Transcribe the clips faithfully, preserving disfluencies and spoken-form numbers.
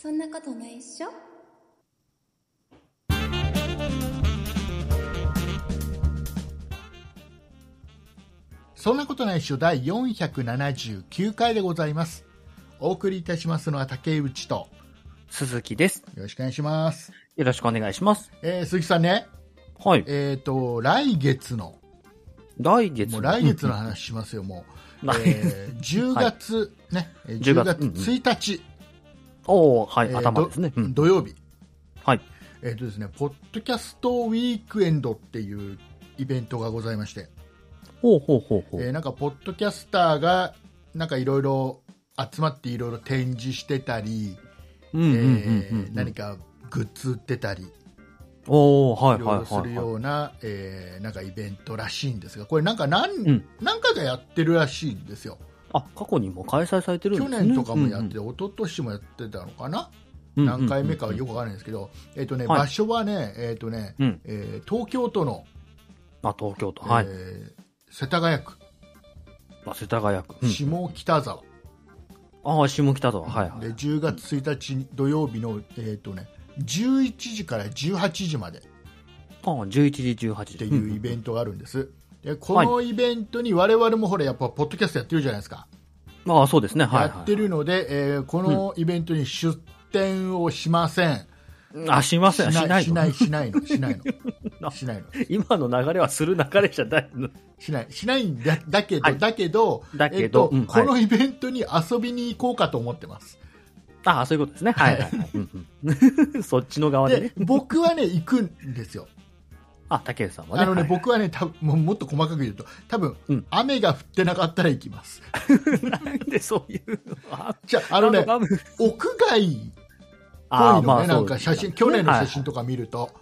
そんなことないっしょ。 そんなことないっしょだいよんひゃくななじゅうきゅうかいでございます。お送りいたしますのは竹内と鈴木です。 よろしくお願いします。 よろしくお願いします。 えー、鈴木さんね、 はい。 えっ、ー、と来月の来月もう来月の話しますよ、もう、えー、じゅうがつ、はい、ね、じゅうがつついたち、 うんうん、おー、はい、 えー、 頭ですね、うん、 土曜日、 はい、 えっ、ー、とですね、ポッドキャストウィークエンドっていうイベントがございまして、 ほうほうほうほう、 えー、なんかポッドキャスターがなんかいろいろ集まっていろいろ展示してたり、何かグッズ売ってたり、 おー、はいいろいろするような、えー、なんかイベントらしいんですが、これなんか 何,、うん、何回かやってるらしいんですよ。 あ、過去にも開催されてるんですね。 去年とかもやって、うんうん、一昨年もやってたのかな、うんうんうんうん、何回目かはよくわからないんですけど、えーとね、はい、場所はね、えーとねうんえー、東京都の、 あ、東京都、はい、 えー、世田谷区、 あ、世田谷区、うん、 下北沢、 ああ、下北沢、はいはい、 でじゅうがつついたち土曜日の、えーとね、じゅういちじからじゅうはちじまで、 ああ、じゅういちじじゅうはちじっていうイベントがあるんです。でこのイベントに我々もほらやっぱポッドキャストやってるじゃないですか。 ああ、そうですね、はい、 やってるので、えー、このイベントに出展をしません。 うん、あ、しません、しないしないしないのしないのしないの。 今の流れはする流れじゃないの。 しないしないんだだけど、はい、だけどだけど、 えっと、このイベントに遊びに行こうかと思ってます。 ああ、そういうことですね。はいはいはい。そっちの側でね。 で僕はね行くんですよ。 あ、竹内さんはね。 あのね、はい、僕はね、たも, もっと細かく言うと、多分、うん、雨が降ってなかったら行きます。 なんでそういうじゃあ、あのね、屋外っぽいのね、まあ、なんか写真、去年の写真とか見ると、はい、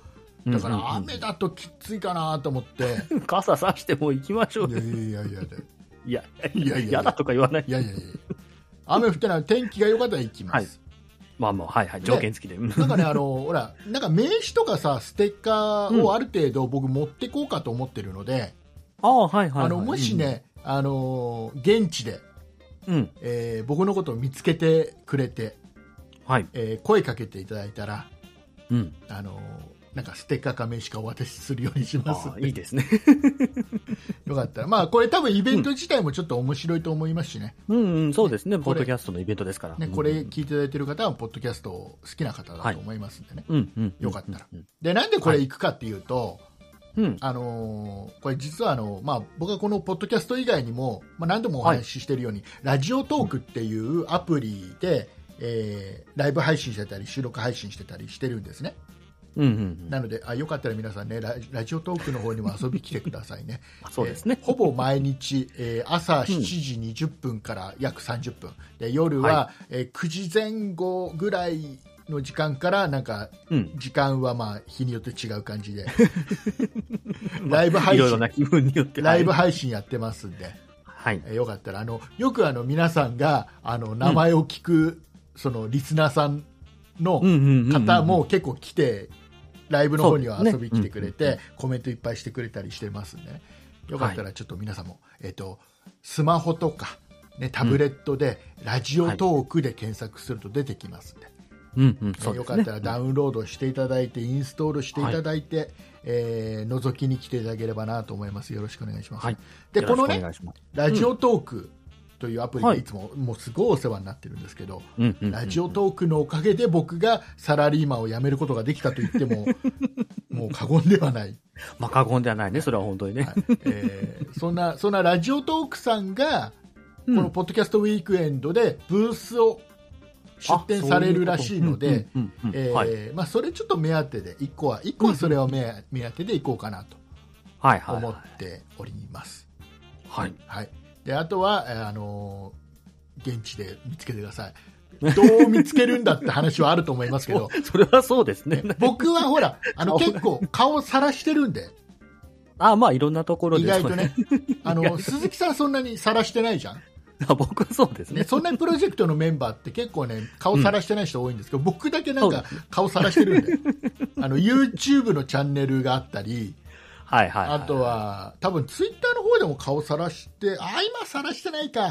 だから雨だときついかなと思って。 傘さしても行きましょうよ。 いやいやいやいや。 いやいやいや、嫌だとか言わない。 いやいやいや。雨降ってない、天気が良かったら行きます。はい、 まあまあ、はいはい、条件付きで。 なんかね、あの、ほら、なんか名刺とかさ、ステッカーをある程度僕持ってこうかと思ってるので、 ああ、はいはい、はい。 あの、もしね、うん、あの、現地で、 うんえー、僕のことを見つけてくれて、 はい、 えー、声かけていただいたら、 うん、 あの、なんかステッカーか名刺かお渡しするようにします。 いいですね。 よかったら。まあ、これ多分イベント自体もちょっと面白いと思いますしね。 うん、うん、そうですね。ポッドキャストのイベントですから。 ね、これ聞いていただいている方は、ポッドキャスト好きな方だと思いますんでね。 はい、うんうん、 よかったら。で、なんでこれ行くかっていうと、 はい、 あのー、これ実はあの、まあ、僕はこのポッドキャスト以外にも、まあ、何度もお話ししているように、はい、ラジオトークっていうアプリで、えー、ライブ配信してたり、収録配信してたりしてるんですね。 うんうんうん、 なのであよかったら皆さんね ラ, ラジオトークの方にも遊び来てくださいね。 そうですね、 えー、ほぼ毎日、えー、朝しちじにじゅっぷんから約さんじゅっぷんで夜は、はいえー、くじぜん後ぐらいの時間からなんか、うん、時間はまあ日によって違う感じでライブ配信、 いろいろな気分によってライブ配信やってますんで、 はいえー、よかったらあのよくあの皆さんがあの名前を聞く、うん、そのリスナーさんの方も結構来てライブの方には遊びに来てくれて、ねうんうんうん、コメントいっぱいしてくれたりしてますんで、ね、よかったらちょっと皆さんも、はいえーと、スマホとか、ね、タブレットでラジオトークで検索すると出てきますんで、 うんうんそうですね、 よかったらダウンロードしていただいてインストールしていただいて、はいえー、覗きに来ていただければなと思います。よろしくお願いします。はい、でこのねラジオトークというアプリでいつも、はい、もうすごいお世話になってるんですけど、うんうんうんうん、ラジオトークのおかげで僕がサラリーマンを辞めることができたと言ってももう過言ではない。 まあ過言ではないね、それは本当にね。 はいえー、そんなそんなラジオトークさんがこのポッドキャストウィークエンドでブースを出展されるらしいので、それちょっと目当てでいっこはいっこはそれを 目, 目当てでいこうかなと思っております。 はい、 はいはいであとはあのー、現地で見つけてください。どう見つけるんだって話はあると思いますけどそ, それはそうですね。 僕はほらあの結構顔さらしてるんであまあいろんなところで意外とねあの鈴木さんそんなにさらしてないじゃん。 僕はそうですね。 そんなにプロジェクトのメンバーって結構ね顔さらしてない人多いんですけど、うん、僕だけなんか顔さらしてるんであの YouTube のチャンネルがあったりはいはいはい、 あとは多分ツイッターの方でも顔さらしてあ今さらしてないか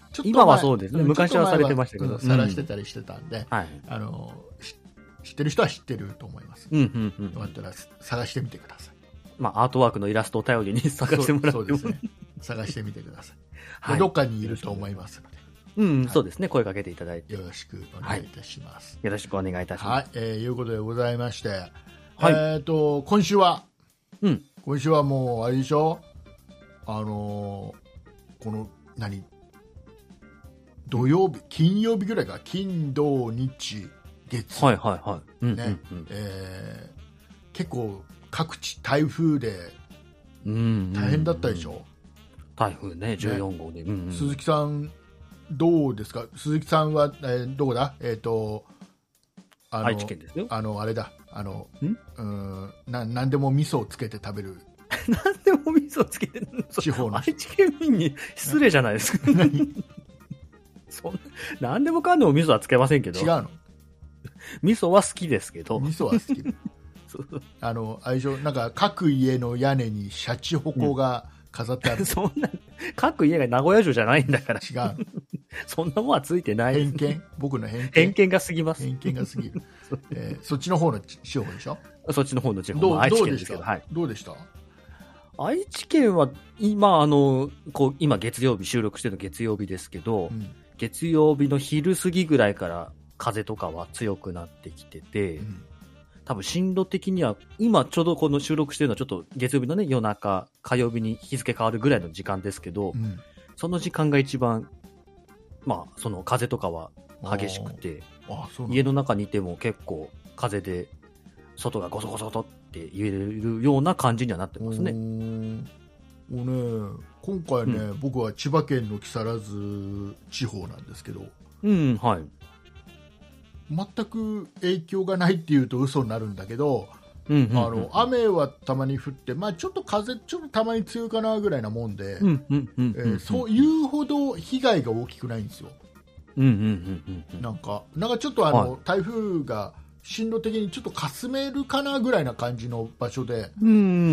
ちょっと前今はそうですね。 うん昔はされてましたけど。 ちょっと前はうん晒してたりしてたんで、 はい。 あの知ってる人は知ってると思います。 うんうんうん。 よかったら探してみてください。 まあ、アートワークのイラストを頼りに探してもらっても。 そうですね。探してみてください。 はい。 どっかにいると思いますので。 うん、 はい、 そうですね。声かけていただいて。 よろしくお願いいたします。 はい、よろしくお願いいたします。 はい、えー、いうことでございまして、 はい、 えっ、ー、と、今週は、 うん。 今週はもう、あれでしょあのー、この、何土曜日、金曜日ぐらいか、金、土、日、月。 はいはいはい。うん、 ね、うんうん、えー、結構、各地台風で、大変だったでしょ、うんうんうん、 台風ね、じゅうよんごうで。ね、うんうん、 鈴木さん、どうですか鈴木さんは、えー、どこだえっ、ー、と、あの、 愛知県ですよ。 あの、あれだ、あの、んうんな、なんでも味噌をつけて食べる。 なんでも味噌つけてる地方の愛知県民に失礼じゃないですか。そんな、なんでもかんでも味噌はつけませんけど。 違うの味噌は好きですけど。 味噌は好き。あの、あれでしょ、なんか各家の屋根にシャチホコが飾ってある。 うん、そんな、各家が名古屋城じゃないんだから。 違う。 そんなもんはついてない。 偏見僕の偏見。 偏見が過ぎます。 偏見が過ぎる。えー、そっちの方の地方でしょそっちの方の地方。 どう、 愛知県ですけど。 はい。どうでした愛知県は、今、あの、こう、今月曜日、収録してるの月曜日ですけど、うん、月曜日の昼過ぎぐらいから風とかは強くなってきてて、うん、多分進路的には、今ちょうどこの収録してるのはちょっと月曜日のね、夜中、火曜日に日付変わるぐらいの時間ですけど、うん、その時間が一番、まあ、その風とかは激しくて、 ああ家の中にいても結構風で外がゴソゴソとって言えるような感じにはなってますね。 もうね、今回ね、うん、僕は千葉県の木更津地方なんですけど、 うん、はい。 全く影響がないっていうと嘘になるんだけど、うんうんうん、あの雨はたまに降って、まあ、ちょっと風ちょっとたまに強いかなぐらいなもんで、そういうほど被害が大きくないんですよ。なんかなんかちょっとあの、はい、台風が進路的にちょっとかすめるかなぐらいな感じの場所で、 うん、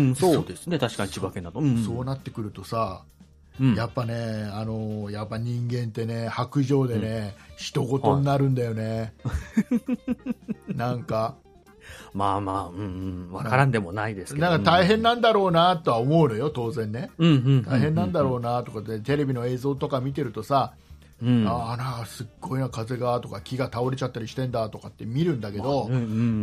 そうですね、確かに千葉県だと、うん、 そうなってくるとさ、うん、やっぱね、あのやっぱ人間ってね、白状でね、うん、人事になるんだよね、はい、なんかまあまあ、うんうん、わからんでもないですけど、 なんか大変なんだろうなとは思うのよ、当然ね、大変なんだろうなとかで、テレビの映像とか見てるとさ、うん、ああな、すっごいな風がとか木が倒れちゃったりしてんだとかって見るんだけど、まあうんうんうん、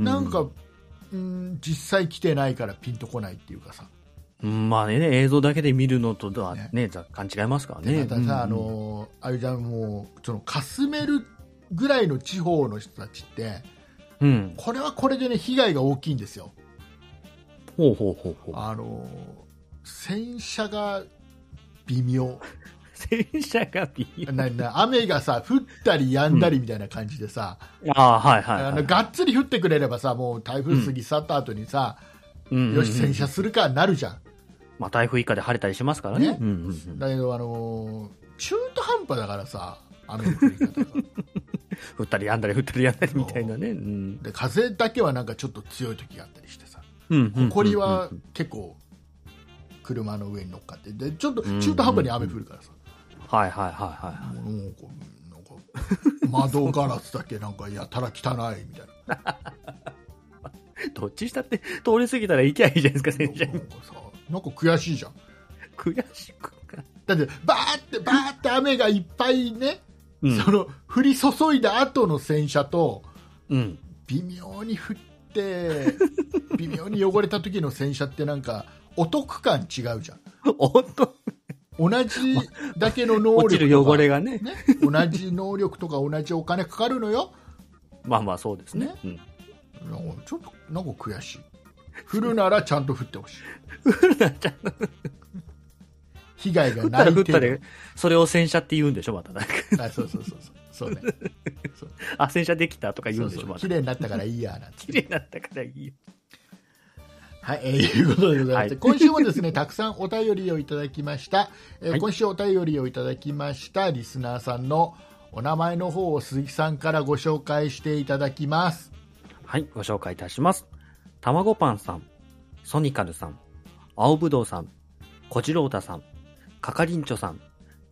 なんか、うん、実際来てないからピンとこないっていうかさ、 うん、まあね、映像だけで見るのとはね、ね若干違いますからね。 またさ、うんうん、あのあれじゃもうそのかすめるぐらいの地方の人たちって、うん、これはこれでね被害が大きいんですよ。 ほうほうほうほう。 あの洗車が微妙。 洗車が微妙なな雨がさ降ったり止んだりみたいな感じでさ、 うん、あはいはい、はい、 あのがっつり降ってくれればさ、もう台風過ぎ去った後にさ、うん、よし洗車するかなるじゃん。 まあ、台風以下で晴れたりしますからね。ね、 うんうんうん、だけど、あのー、中途半端だからさ、雨の降り方が降ったりやんだり降ったりやんだりみたいなね、うん、 で風だけはなんかちょっと強い時があったりしてさ、ほこりは結構車の上に乗っかってでちょっと中途半端に雨降るからさ、 はいはいはいはい、 もうなんか窓ガラスだけなんかやたら汚いみたいなどっちしたって通り過ぎたら行きゃいいじゃないですか、洗車に。 なんかさ、なんか悔しいじゃん。 悔しくか。 だってバーってバーって雨がいっぱいね、うん、その降り注いだ後の洗車と、うん、微妙に降って微妙に汚れた時の洗車ってなんかお得感違うじゃん。 お得同じだけの能力とか、 落ちる汚れがね、 ね、同じ能力とか同じお金かかるのよ。 まあまあそうですね。うん、 なんかちょっとなんか悔しい。降るならちゃんと降ってほしい。 降るならちゃんと被害がない程度。 降ったら降ったでそれを洗車って言うんでしょ、またなんか。 あ、そうそうそうそう。そうね。 そうあ、洗車できたとか言うんでしょ、また。 綺麗になったからいいやなんて。 綺麗になったからいいよ。 はい、えー、いうことでございまして、はい、今週もですね、たくさんお便りをいただきました。えーはい、今週お便りをいただきましたリスナーさんのお名前の方を鈴木さんからご紹介していただきます。 はい、ご紹介いたします。たまごパンさん、ソニカルさん、青ぶどうさん、小次郎太さん、かかりんちょさん、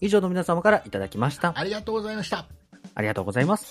以上の皆様からいただきました。 ありがとうございました。 ありがとうございます。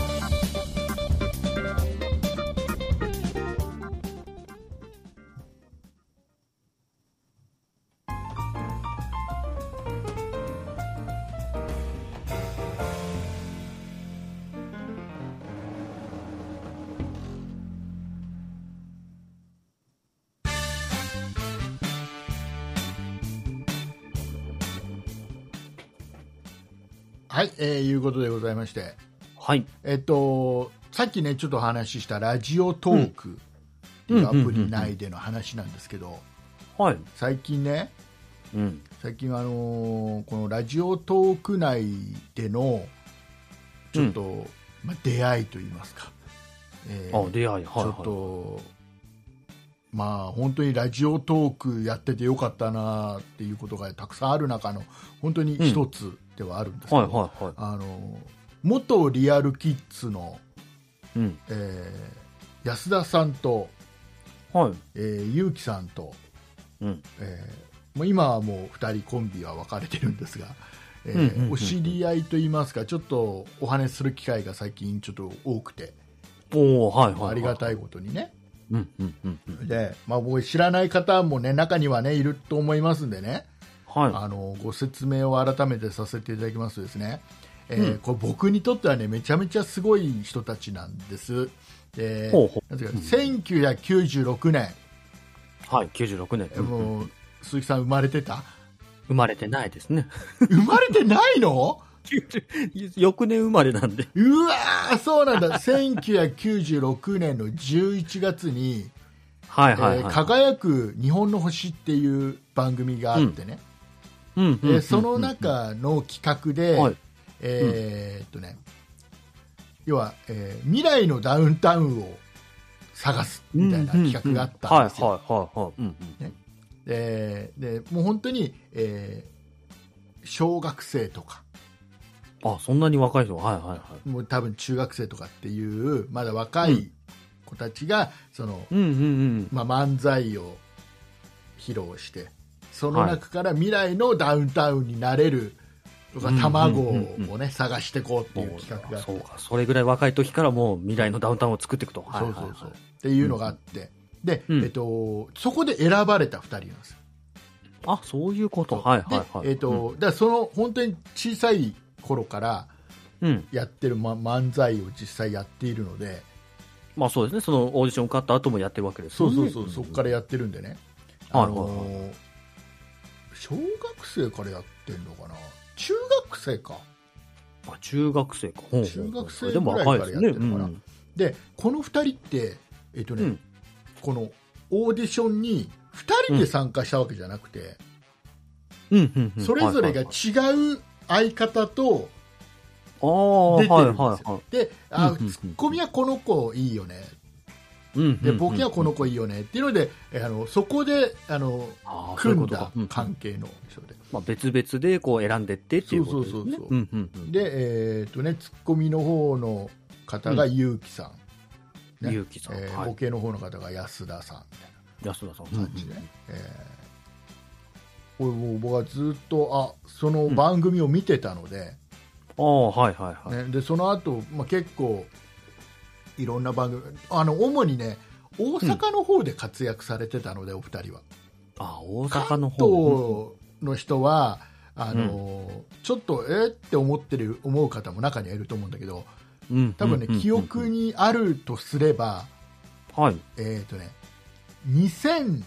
はい、えー、いうことでございまして、 はい。 えっと、さっきね、ちょっとお話ししたラジオトークっていうアプリ内での話なんですけど、 はい。 最近ね、 うん、 最近あのー、このラジオトーク内での、ちょっと、うんまあ、出会いといいますか、 えー、あ、出会い、はい、はい。 ちょっと、まあ、本当にラジオトークやっててよかったなっていうことがたくさんある中の、本当に一つ、うんではあるんですけど、はいはいはい、あの元リアルキッズの、うんえー、安田さんと、はいえー、ゆうきさんと、うんえー、もう今はもうふたりコンビは分かれてるんですが、えーうんうんうん、お知り合いといいますかちょっとお話しする機会が最近ちょっと多くてお、はいはいはい、 ありがたいことにね、 うんうんうんうん、 でまあ、僕知らない方も、ね、中には、ね、いると思いますんでねはい、 あのご説明を改めてさせていただきますとですね、えーうん、これ僕にとってはねめちゃめちゃすごい人たちなんです。でほうほうなんていうか、うん、せんきゅうひゃくきゅうじゅうろくねんはいきゅうじゅうろくねんもう鈴木さん生まれてた？ 生まれてないですね。 生まれてないの？ 翌年生まれなんで。 うわーそうなんだ。せんきゅうひゃくきゅうじゅうろくねんのじゅういちがつにはいはいはい、えー、輝く日本の星っていう番組があってね、うんでその中の企画で、はいえーっとね、要は、えー、未来のダウンタウンを探すみたいな企画があったんですよ。ででもう本当に、えー、小学生とかあそんなに若い人、はいはいはい、 もう多分中学生とかっていうまだ若い子たちが、そのうんうんうんまあ、漫才を披露してその中から未来のダウンタウンになれるとか、はい、卵を、ね、探していこうっていう企画があって、 そうかそれぐらい若い時からもう未来のダウンタウンを作っていくと、はいはいはい、 そうそうそうっていうのがあって、うん、で、うんえっと、そこで選ばれたふたりなんですよ。 あそういうこと、はいはいはい、 えっとうん、だからその本当に小さい頃からやってる、ま、漫才を実際やっているので、 まあそうですね、そのオーディション受かった後もやってるわけですよね。 そうそうそう、そこからやってるんでね、あのーはいはいはい、小学生からやってんのかな、中学生か、 あ中学生か、 中学生ぐらいからやってるのかな。で, ねうん、でこのふたりって、えっとねうん、このオーディションにふたりで参加したわけじゃなくて、 うんうんうん、 それぞれが違う相方と出てるんですよ。 はいはいはい、 であ、うんうんうん、ツッコミはこの子いいよね、でボケはこの子いいよねっていうので、あのそこであの組んだ関係の人で、 まあ、別々でこう選んでってっていうことですね。そうそうそうそう、うんうんうん、 で、えーっとね、ツッコミの方の方がゆうきさん、ね、 ゆうきさん、 えーはい、ボケの方の方が安田さんみたいな安田さん感じで、ねうんうんえー、これもう僕はずっとあその番組を見てたので、 うん、あはいはいはい、 ね、でその後、まあ結構いろんな番組あの主にね大阪の方で活躍されてたので、うん、お二人はあ大阪の方関東の人はあの、うん、ちょっとえって思ってる思う方も中にはいると思うんだけど、うん、多分ね、うん、記憶にあるとすれば、 はい、 えっとねにせん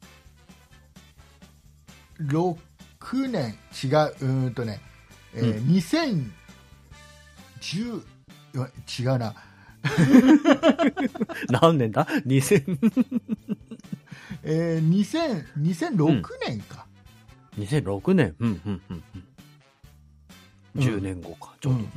ろくねん違ううーんとね、えーうん、にせんじゅう違うな何年だにせんえー、にせんにせんろくねんか、 うん、にせんろくねん、うんうんうんうん、じゅうねんごか、ちょうど、うん、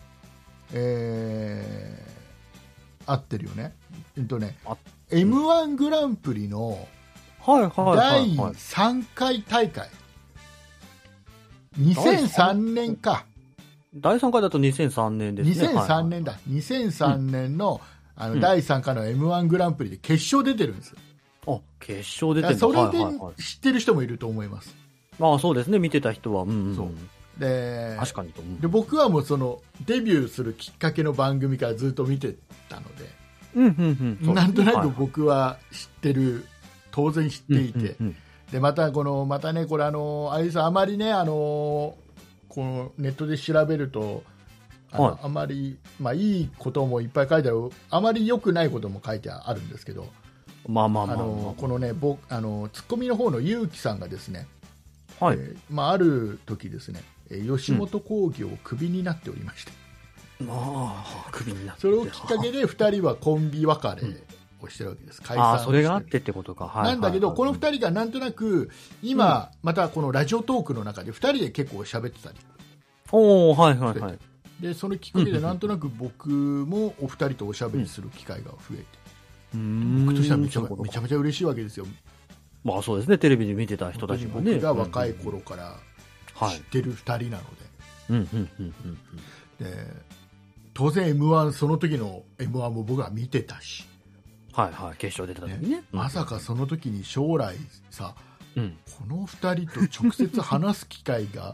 えー、合ってるよね、えっとね エムワン グランプリのだいさんかい大会、にせんさんねんか、 だいさんかいだとにせんさんねんですね。 にせんさんねんだ、はいはい、にせんさんねん の,、うん、あのだいさんかいの エムワン グランプリで決勝出てるんですよ。 あ、決勝出てるんだ。 それで知ってる人もいると思います。 ああ、そうですね、見てた人は、うんうん、 そうで確かにと思う。 で僕はもうそのデビューするきっかけの番組からずっと見てたので、 うんうんうん、 なんとなく僕は知ってる、当然知っていて、 うんうんうん、 でまたこのまたねこれあのあれですあまりねあのこのネットで調べるとあの、はい、あまりまあいいこともいっぱい書いてある、あまり良くないことも書いてあるんですけど、 まあまあまあ、まあ、 あのこのね僕あのツッコミの方のゆうきさんがですね、 はい、 えーまあ、ある時ですね吉本興業をクビになっておりまして、 うん、あクビになってそれをきっかけでふたりはコンビ別れをしてるわけです、解散あそれがあってってことか、はい、 なんだけど、 はい、 このふたりがなんとなく今、うん、またこのラジオトークの中でふたりで結構喋ってたり、 おー、はいはいはい、 でそのきっかけでなんとなく僕もお二人とおしゃべりする機会が増えて、うん、僕としてはめちゃめちゃめちゃ嬉しいわけですよ。 まあそうですね、テレビで見てた人たちもね、 僕が若い頃から知ってるふたりなので、で当然 エムワン その時の エムワン も僕は見てたし、 はいはい、決勝出てた時にね、 ね、まさかその時に将来さ、うん、このふたりと直接話す機会が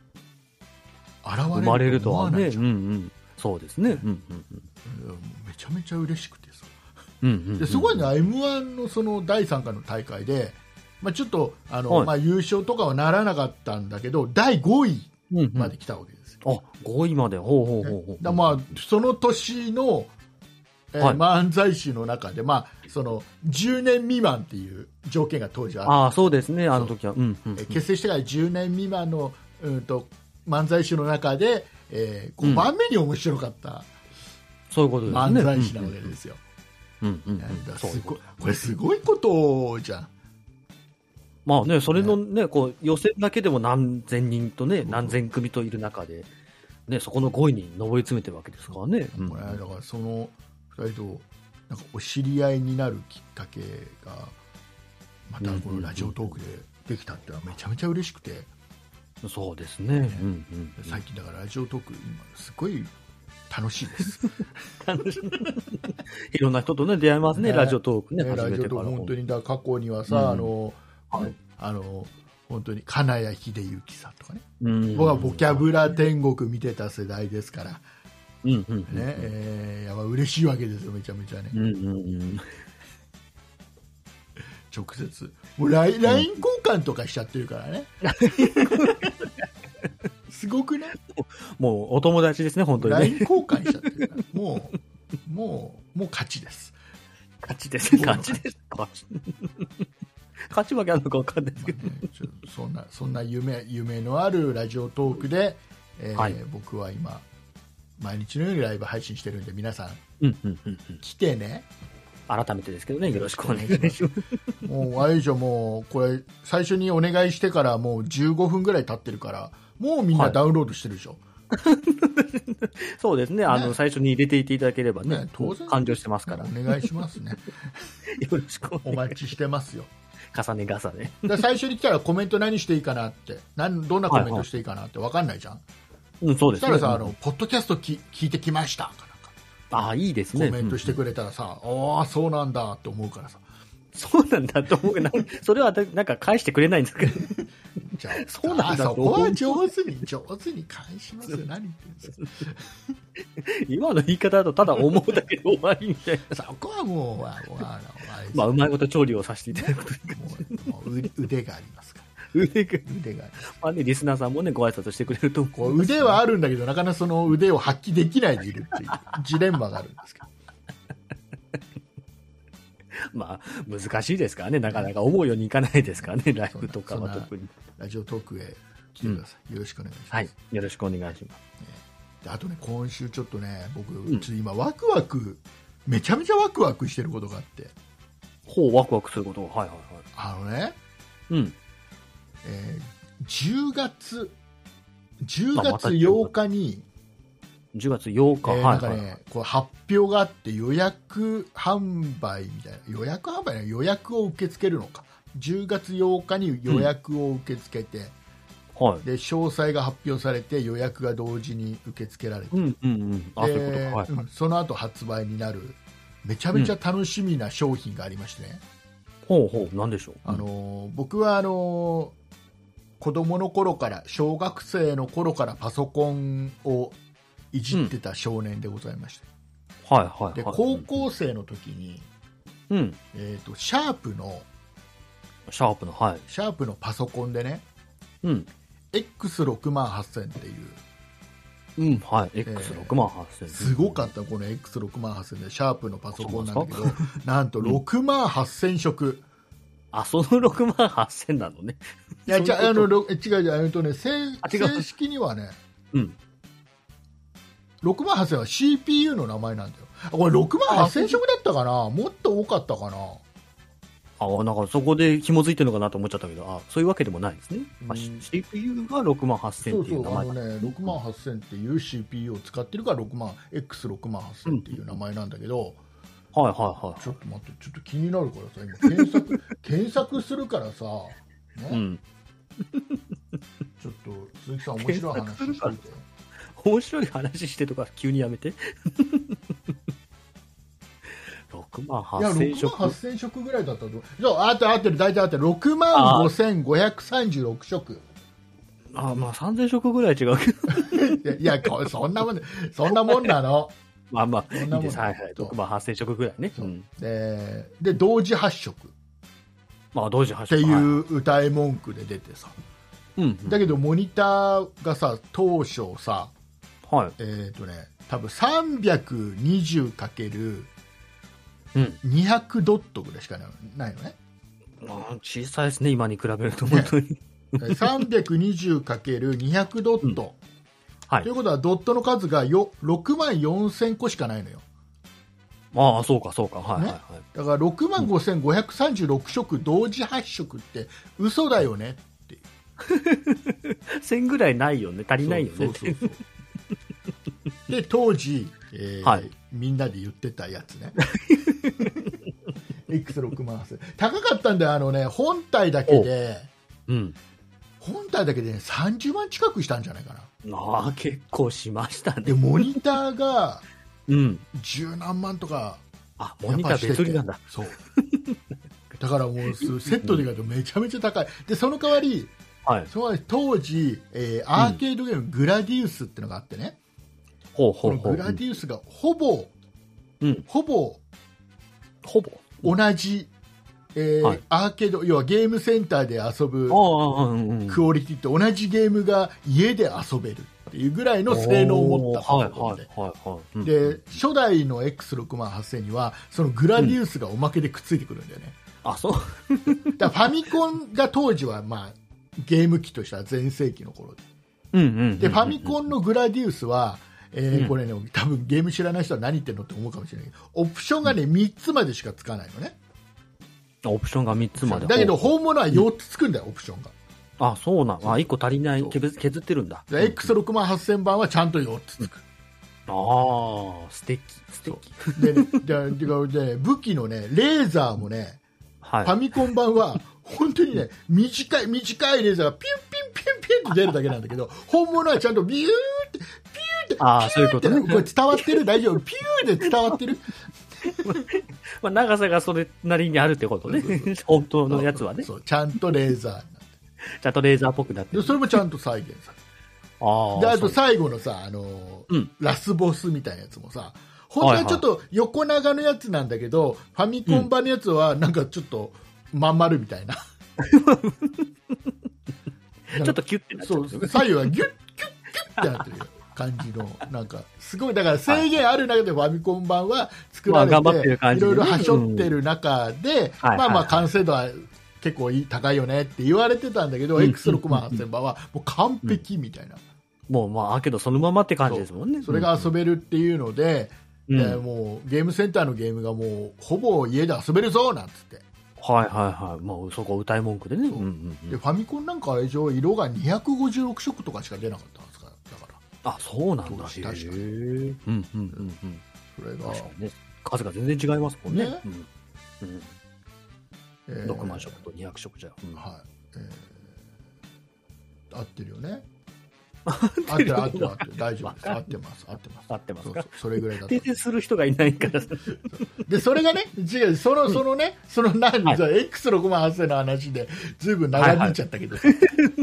現れると思わないじゃん。 生まれるとはね、うんうん、そうですね、うんうんうん、 めちゃめちゃ嬉しくてさ、うんうんうんうん、ですごいね エムワン のそのだいさんかいの大会で、まあ、ちょっとあの、はい、まあ、優勝とかはならなかったんだけどだいごいまで来たわけですよ、 うんうん、あごいまで、ほうほうほうほう、 だまあその年の、えーはい、漫才師の中で、まあ、そのじゅうねん未満っていう条件が当時あった。 あそうですね、あの時は、うんうんうん、 結成してからじゅうねん未満の、うんと漫才師の中で、えー、ごばんめに面白かった、うん、 そういうことですね、 漫才師なわけですよ。これすごいことじゃん。 まあね、それのね、こう予選だけでも何千人とね、何千組といる中で、ね、そこのごいに上り詰めてるわけですからね。 これだからそのふたりとなんかお知り合いになるきっかけがまたこのラジオトークでできたってのはめちゃめちゃ嬉しくて。 そうですね、ね、うんうん、 最近だからラジオトーク今すごい楽しいです楽しいいろんな人とね出会いますね、ね、ラジオトークね、 ね、ラジオトーク本当にだ過去にはさ、うん、あの、はい、あの本当に金谷秀幸さんとかね、うん、僕はボキャブラ天国見てた世代ですから、うんうんうんねえー、やっぱ嬉しいわけですよ、めちゃめちゃね、うんうんうん、直接もう ライン、うん、ライン 交換とかしちゃってるからねすごくね、 もうお友達ですね、本当に、ね、 ライン 交換しちゃってるからもうもうもう勝ちです、 勝ちです勝ちです勝ち勝ち負けあるのか分かんないですけど、まあね、 ちょそんなそんな夢夢のあるラジオトークで、えーはい、僕は今毎日のようにライブ配信してるんで皆さん、うんうんうんうん、来てね、 改めてですけどね、よろしくお願いしますもうあれ以上もうこれ最初にお願いしてからもうじゅうごふんぐらい経ってるからもうみんなダウンロードしてるでしょ、 はい、そうですね、ね、あの最初に入れていていただければ ね, ね当然完了してますから、 ね、お願いしますねよろしくお待ちしてますよ、 重ね重ねだ最初に来たらコメント何していいかなって何どんなコメントしていいかなって分かんないじゃん、はいはい、うん、そうですね、そしたらさあのポッドキャストき聞いてきましたかああいいですね、 コメントしてくれたらさ、うん、ああそうなんだって思うからさ、 そうなんだと思うけどそれはなんか返してくれないんですけどじゃあそうなんだと思う、そこは上手に上手に返しますよ何言ってんですか今の言い方だとただ思うだけで終わりみたいなそこはもう、まあ、 まあうまいこと調理をさせていただくともうもう腕がありますから腕が腕がまあね、リスナーさんもねご挨拶してくれるとこう腕はあるんだけどなかなかその腕を発揮できないでいるっていうジレンマがあるんですけどまあ難しいですからね、なかなか思うようにいかないですからね、ライブとかは特に。 ラジオトークへ来てください、うん、よろしくお願いします。 はい、よろしくお願いします。ね、 であとね、今週ちょっとね、僕、うん、ちょっと今ワクワクめちゃめちゃワクワクしてることがあって。 ほう、ワクワクすること、はいはいはい。 あのね、 うん、 えー、じゅうがつじゅうがつようかに。 じゅうがつようか、 えー、なんかね、はいはい、こう発表があって予約販売みたいな、予約販売の予約を受け付けるのか、じゅうがつようかに予約を受け付けて、うん、で詳細が発表されて予約が同時に受け付けられて、 うんうんうん、あ、そういうことか、はいはい、 その後発売になるめちゃめちゃ楽しみな商品がありましてね、 うん、ほうほう、なんでしょう、 あの僕はあの子供の頃から小学生の頃からパソコンをいじってた少年でございました、 うん、はいはいはい、 で高校生の時に、 うんえーと、シャープのシャープのはいシャープのパソコンでね、 うん、 エックスろくまんはっせん っていう、 うんはい、エックスろくまんはっせん、 えー、すごかったこの エックスろくまんはっせん でシャープのパソコンなんだけどなんとろくまんはっせん色、 あ、そのろくまんはっせんなのね。 いや、違う、あの、違う違う、えっとね、正正式にはね、 うん。 ろくまんはっせんは シーピーユー の名前なんだよ。あ、これろくまんはっせん色だったかな、もっと多かったかな。 あ、なんかそこで紐づいてるのかなと思っちゃったけど、あ、そういうわけでもないですね。まあ、シーピーユー がろくまんはっせんっていう名前。 そうそう、あのね、ろくまんはっせんっていう シーピーユー を使ってるからろくまん、エックスろくまんはっせん っていう名前なんだけど、 うん、はいはいはい。 ちょっと待って、ちょっと気になるからさ、今検索、検索するからさ、ね、うん、ちょっと鈴木さん面白い話してて。 面白い話してとか急にやめて。ろくまんはっせん色。いや、ろくまんはっせん色ぐらいだったと。そう、あってあってる、大体あってる。ろくまんごせんごひゃくさんじゅうろく色。 ああ、まあさんぜん色ぐらい違うけど。いや、これそんなもん、そんなもんなの。 まあまあ、いいです。はいはい。ろくまんはっせん色ぐらいね。うん、 で、で、同時発色。 まあ、同時発色。っていう歌い文句で出てさ。 うん、うん。 だけど、モニターがさ、当初さ、 はい。 えっとね、多分 さんびゃくにじゅうかけるにひゃく ドットぐらいしかないのね。 あ、小さいですね、今に比べると本当に。 ね、さんびゃくにじゅうかけるにひゃく ドット。うん、はい、ということはドットの数がよろくまんよんせんこしかないのよ。 ああ、そうかそうか、はいはいはい、ね、 だからろくまんごせんごひゃくさんじゅうろく色同時発色って嘘だよねっていう。 せんぐらいないよね、足りないよね。そうそうそうで当時、えーはい、みんなで言ってたやつね。エックスろくまんはっせん 高かったんだよ、あのね、本体だけで、うん、本体だけで、ね、さんじゅうまん近くしたんじゃないかな。 ああ、結構しましたね。 でモニターが十何万とか、 うん、あ、モニター別売りなんだ。 そうだからもうセットで買うとめちゃめちゃ高い。でその代わり、はい、その当時、えー、アーケードゲーム、うん、グラディウスってのがあってね、ほうほうほう、グラディウスがほぼ、うん、ほぼほぼ同じ、えーはい、アーケード、要はゲームセンターで遊ぶクオリティと同じゲームが家で遊べるっていうぐらいの性能を持ったパソコンで、はいはいはい、で初代の エックスろくまんはっせん にはそのグラディウスがおまけでくっついてくるんだよね。 うん、あ、そうだファミコンが当時は、まあ、ゲーム機としては全盛期の頃で、 うんうんうんうん、 でファミコンのグラディウスはえー、これね、多分ゲーム知らない人は何言ってんのって思うかもしれないけど、オプションがね、みっつまでしかつかないのね。 オプションがみっつまで。 だけど本物はよっつつくんだよ、オプションが。 あ、そうなの。あ、いっこ足りない、削ってるんだ。 エックスろくまんはっせん 番はちゃんとよっつつく。 うん、ああ、素敵素敵。 で、ね、で、で、武器のね、レーザーもね、はい、ファミコン版は本当にね、短い短いレーザーがピュンピュンピュンピュンって出るだけなんだけど、本物はちゃんとビューってピューってああ、そういうことね。 これ伝わってる、大丈夫、ピューで伝わってる。 まあ長さがそれなりにあるってことね。本当のやつはね。 そう、ちゃんとレーザーになってる。 ちゃんとレーザーっぽくなってる。 でそれもちゃんと再現されてる。ああ。で、あと最後のさ、あの、うん、ラスボスみたいなやつもさ、本当はちょっと横長のやつなんだけど、はいはい、ファミコン版のやつはなんかちょっとまん丸みたいな。 ちょっとキュッてなっちゃう。 そう、左右はギュッギュッギュッってなってる感じの、なんかすごい、だから制限ある中でファミコン版は作られて、まあ、いろいろはしょってる中で、うん、まあまあ完成度は結構高いよねって言われてたんだけど、うん、エックスろくまんはっせん 番はもう完璧みたいな、 うん、もうまあけどそのままって感じですもんね。 そ, それが遊べるっていうので、うん、でもうゲームセンターのゲームがもうほぼ家で遊べるぞなんつって、 はいはいはい、もうそこ歌い文句でね、うんうんうん、 でファミコンなんかあれ以上色がにひゃくごじゅうろく色とかしか出なかったんですから、だからあ、そうなんだ。 確かに。 うんうんうんうん。 それが、 ね、数が全然違いますもんね。ね、うんうんえー、 ろくまん色とにひゃく色じゃ、うん、 はい、えー、合ってるよね。合ってる合ってる合ってる、大丈夫です。合ってます合ってます合ってますか。 そうそう、それぐらいだと。 訂正する人がいないからでそれがね、違う、そのそのね、その何、はい、エックスろくまんはっせん の話でずいぶん長引いちゃったけど、はいはい、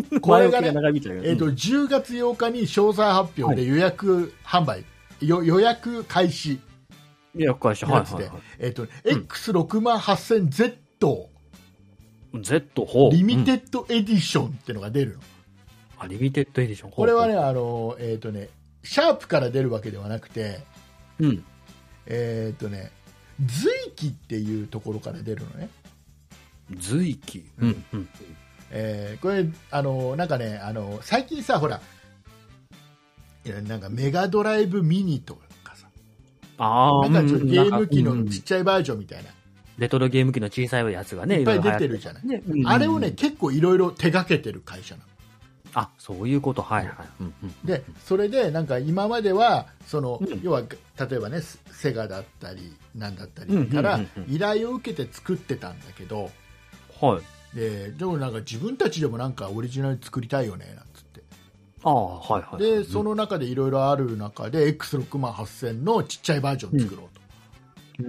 これがね、 長引いちゃうよえーと、じゅうがつようかに詳細発表で予約販売、よ予約開始予約開始、 のやつで、 はいはいはい、 えーと、エックスろくまんはっせんゼット、 Z ほうリミテッドエディションっていうのが出るの。 あ、リミテッドエディション。 これはね、あの、えっとね、シャープから出るわけではなくて、 うん。 えっとね、随記っていうところから出るのね。 随記。うん。うん。 えーこれ、あの、なんかね、あの、最近さ、ほら、いやなんかメガドライブミニとかさ、 ああ、 なんかちょっとゲーム機うんのちっちゃいバージョンみたいな、 レトロゲーム機の小さいやつがね、 いっぱい出てるじゃない。 ね、うん、 あれをね、結構いろいろ手掛けてる会社なの。 あ、そういうこと、はいはい。うんうん、 で、それで、なんか今までは、その、 うん、 要は、例えばね、セガだったり、なんだったりから依頼を受けて作ってたんだけど、 はい。 で、でもなんか自分たちでもなんかオリジナル作りたいよね、なんつって。 ああ、はいはい。 で、その中でいろいろある中で、エックスろくまんはっせんのちっちゃいバージョンを作ろうと。 うん、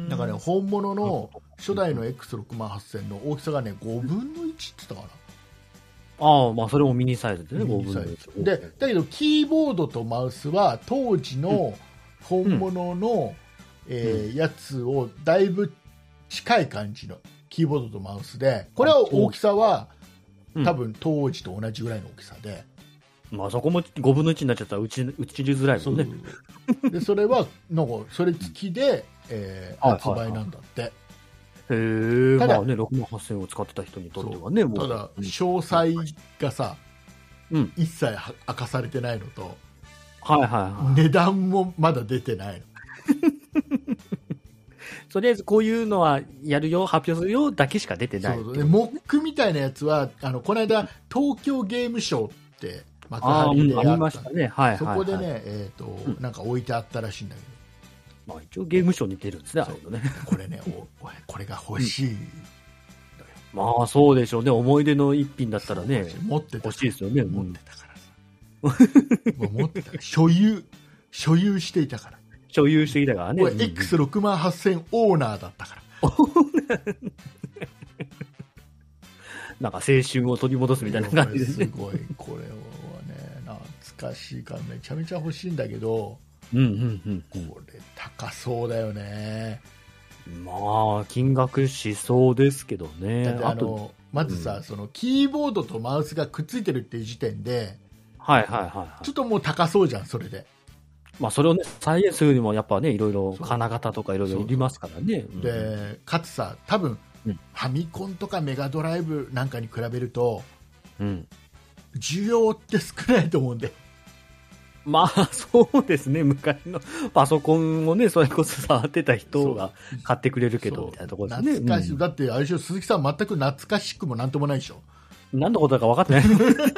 だからね、本物の初代の エックスろくまんはっせんの大きさがね、ごぶんのいちって言ったかな。 ああ、まあそれもミニサイズでね、 ミニサイズで、だけどキーボードとマウスは当時の本物の、うんえー、やつをだいぶ近い感じのキーボードとマウスで、これは大きさは多分当時と同じぐらいの大きさで、 まあそこもごぶんのいちになっちゃったら打ち打ちづらいもんね。 でそれはなんかそれ付きで、えー、発売なんだって。へえ、まあね、ろくまんはっせんを使ってた人にとってはね、もうただ詳細がさ、 うん、 一切明かされてないのと、 はいはいはい、 値段もまだ出てないの。 とりあえずこういうのはやるよ、発表するよだけしか出てない。 そうでモックみたいなやつはあのこの間東京ゲームショウって幕張であった、 ありましたね、はいはいはい、 そこでね、えーとうん、なんか置いてあったらしいんだけど、まあ、一応ゲームショウに出るんですね、あれねこれねおこれが欲しい、うん、 まあそうでしょうね、思い出の一品だったらね、 持ってた欲しいですよね、 持ってたからさもう持ってた所有所有していたから所有していたからね、 これ エックスろくまんはっせんオーナーだったからなんか青春を取り戻すみたいな感じですね。 すごい、これはね、懐かしいからめちゃめちゃ欲しいんだけど、 うんうんうんうん、 これ高そうだよね。 まあ、金額しそうですけどね。 だってあのまずさ、 うん、 そのキーボードとマウスがくっついてるっていう時点で、 はいはいはい、はい、 ちょっともう高そうじゃん、それで。 まあ、それをね、再現するにもやっぱね、いろいろ金型とかいろいろいりますからね。 で、うん、かつさ、多分、うん、ファミコンとかメガドライブなんかに比べると、うん、需要って少ないと思うんで。 まあ、そうですね。昔のパソコンをね、それこそ触ってた人が買ってくれるけど、みたいなところですね。 懐かしい。 うん、 だって、あれでしょ、鈴木さん全く懐かしくもなんともないでしょ。 何のことだか分かってない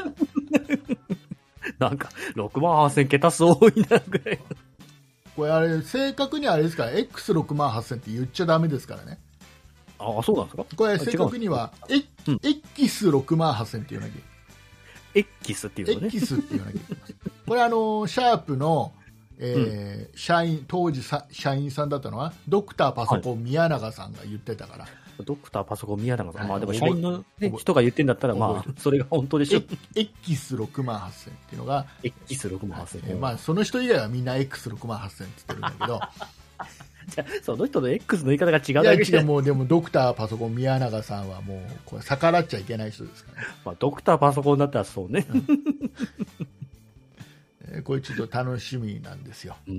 なんか、ろくまんはっせん桁数多いな、ぐらい。 これ、あれ、正確にあれですから、エックスろくまんはっせんって言っちゃダメですからね。 ああ、そうなんですか。 これ、正確には、エッキスろくまんはっせんって言わなきゃ。 エッキスっていうのね。 エッキスって言わなきゃいけない。これ、あの、シャープの、えーうん、社員、当時さ社員さんだったのは、ドクターパソコン宮永さんが言ってたから。はい、 ドクターパソコン宮永さん、はい、まあでも社員の、ね、人が言ってんだったら、まあ、それが本当でしょ。 エッキスろくまんはっせんっていうのが、 エッキスろくまんはっせん、 えー、まあ、その人以外はみんな エックスろくまんはっせんって言ってるんだけど、 じゃその人の X の言い方が違うだけじゃもうでもドクターパソコン宮永さんはもうこれ逆らっちゃいけない人ですからね。 まあ、ドクターパソコンだったらそうね。 うん、これちょっと楽しみなんですよ。 うん、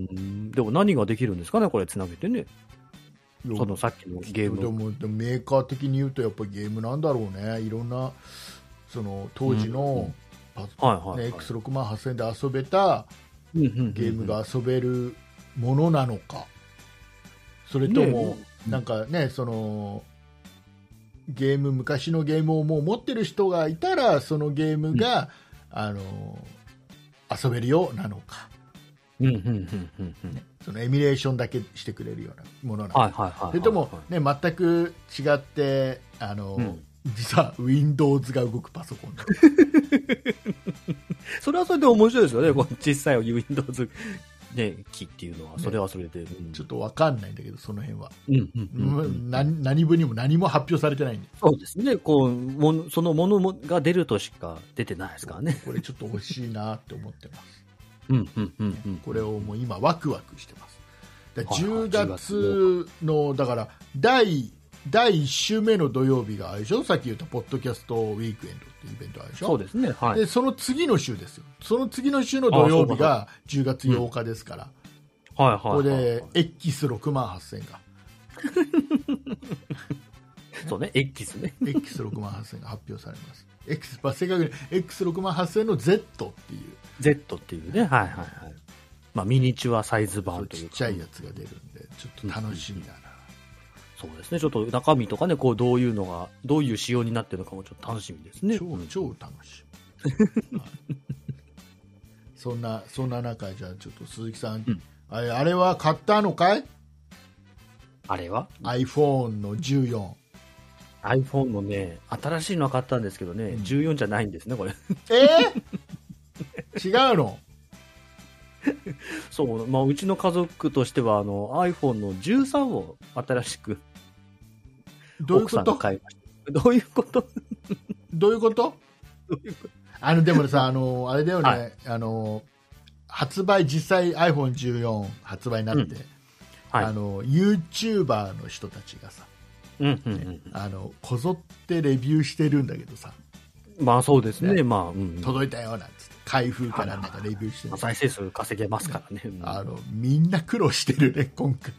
でも何ができるんですかね、これつなげてね。そのさっきのゲームでもでもメーカー的に言うとやっぱりゲームなんだろうね。いろんなその当時の、うんはいはいはい、エックスろくまんはっせんで遊べたゲームが遊べるものなのか、それとも、ね、なんかね、そのゲーム昔のゲームをもう持ってる人がいたらそのゲームが、うん、あの遊べるようなのか、 うんうんうんうんうんね、そのエミュレーションだけしてくれるようなものなのか、 はいはいはいはい、 それとも、ね、全く違ってあの、うん、実は Windows が動くパソコンそれはそれで面白いですよね、この小さい Windows ね、木っていうのは、それはそれで。ねうん、ちょっとわかんないんだけど、その辺は。 うんうんうんうん、 何, 何分にも何も発表されてないんで。 そうですね。こう、ものそのものが出るとしか出てないですからね。 これちょっと欲しいなって思ってます。 うんうんうんうん。 これをもう今ワクワクしてます。じゅうがつの、だから、第、第いっ週目の土曜日があれでしょ、さっき言ったポッドキャストウィークエンドっていうイベントあるでしょ。 そうですね。はい。 で、その次の週ですよ。その次の週の土曜日がじゅうがつようかですから。 うん、はいはい、はい。 ここで、エッキスろくまんはっせんが。 そうね、X ね。 エッキスろくまんはっせんが発表されます。X、まあ、正確に エックスろくまんはっせんの Z っていう。 Z っていうね。はいはいはい。まあ、ミニチュアサイズ版というか。 ちっちゃいやつが出るんで、ちょっと楽しみだな。うん、 そうですね。ちょっと中身とかね、こうどういうのが、どういう仕様になってるのかもちょっと楽しみですね。 超、超楽しみ。はい、そんな、そんな中、じゃあちょっと鈴木さん、うん、あれ、あれは買ったのかい？ あれはアイフォン のじゅうよん。 iPhone のね、新しいのは買ったんですけどね、うん、じゅうよんじゃないんですね、これ。 えー、違うの？ そう、まあ、うちの家族としてはあの iPhone のじゅうさんを新しくどういうこと買いました。どういうことどういうことあのでもさ、あのあれだよね、はい、あの発売実際 アイフォンじゅうよん 発売になって、うんはい、あの YouTuber の人たちがさ、 うんうんうんね、 あのこぞってレビューしてるんだけどさ、 まあそうですね、ねまあ、うん、 届いたよなんつって開封からなんかレビューしてる、 再生数稼げますからね、 あのみんな苦労してるね今回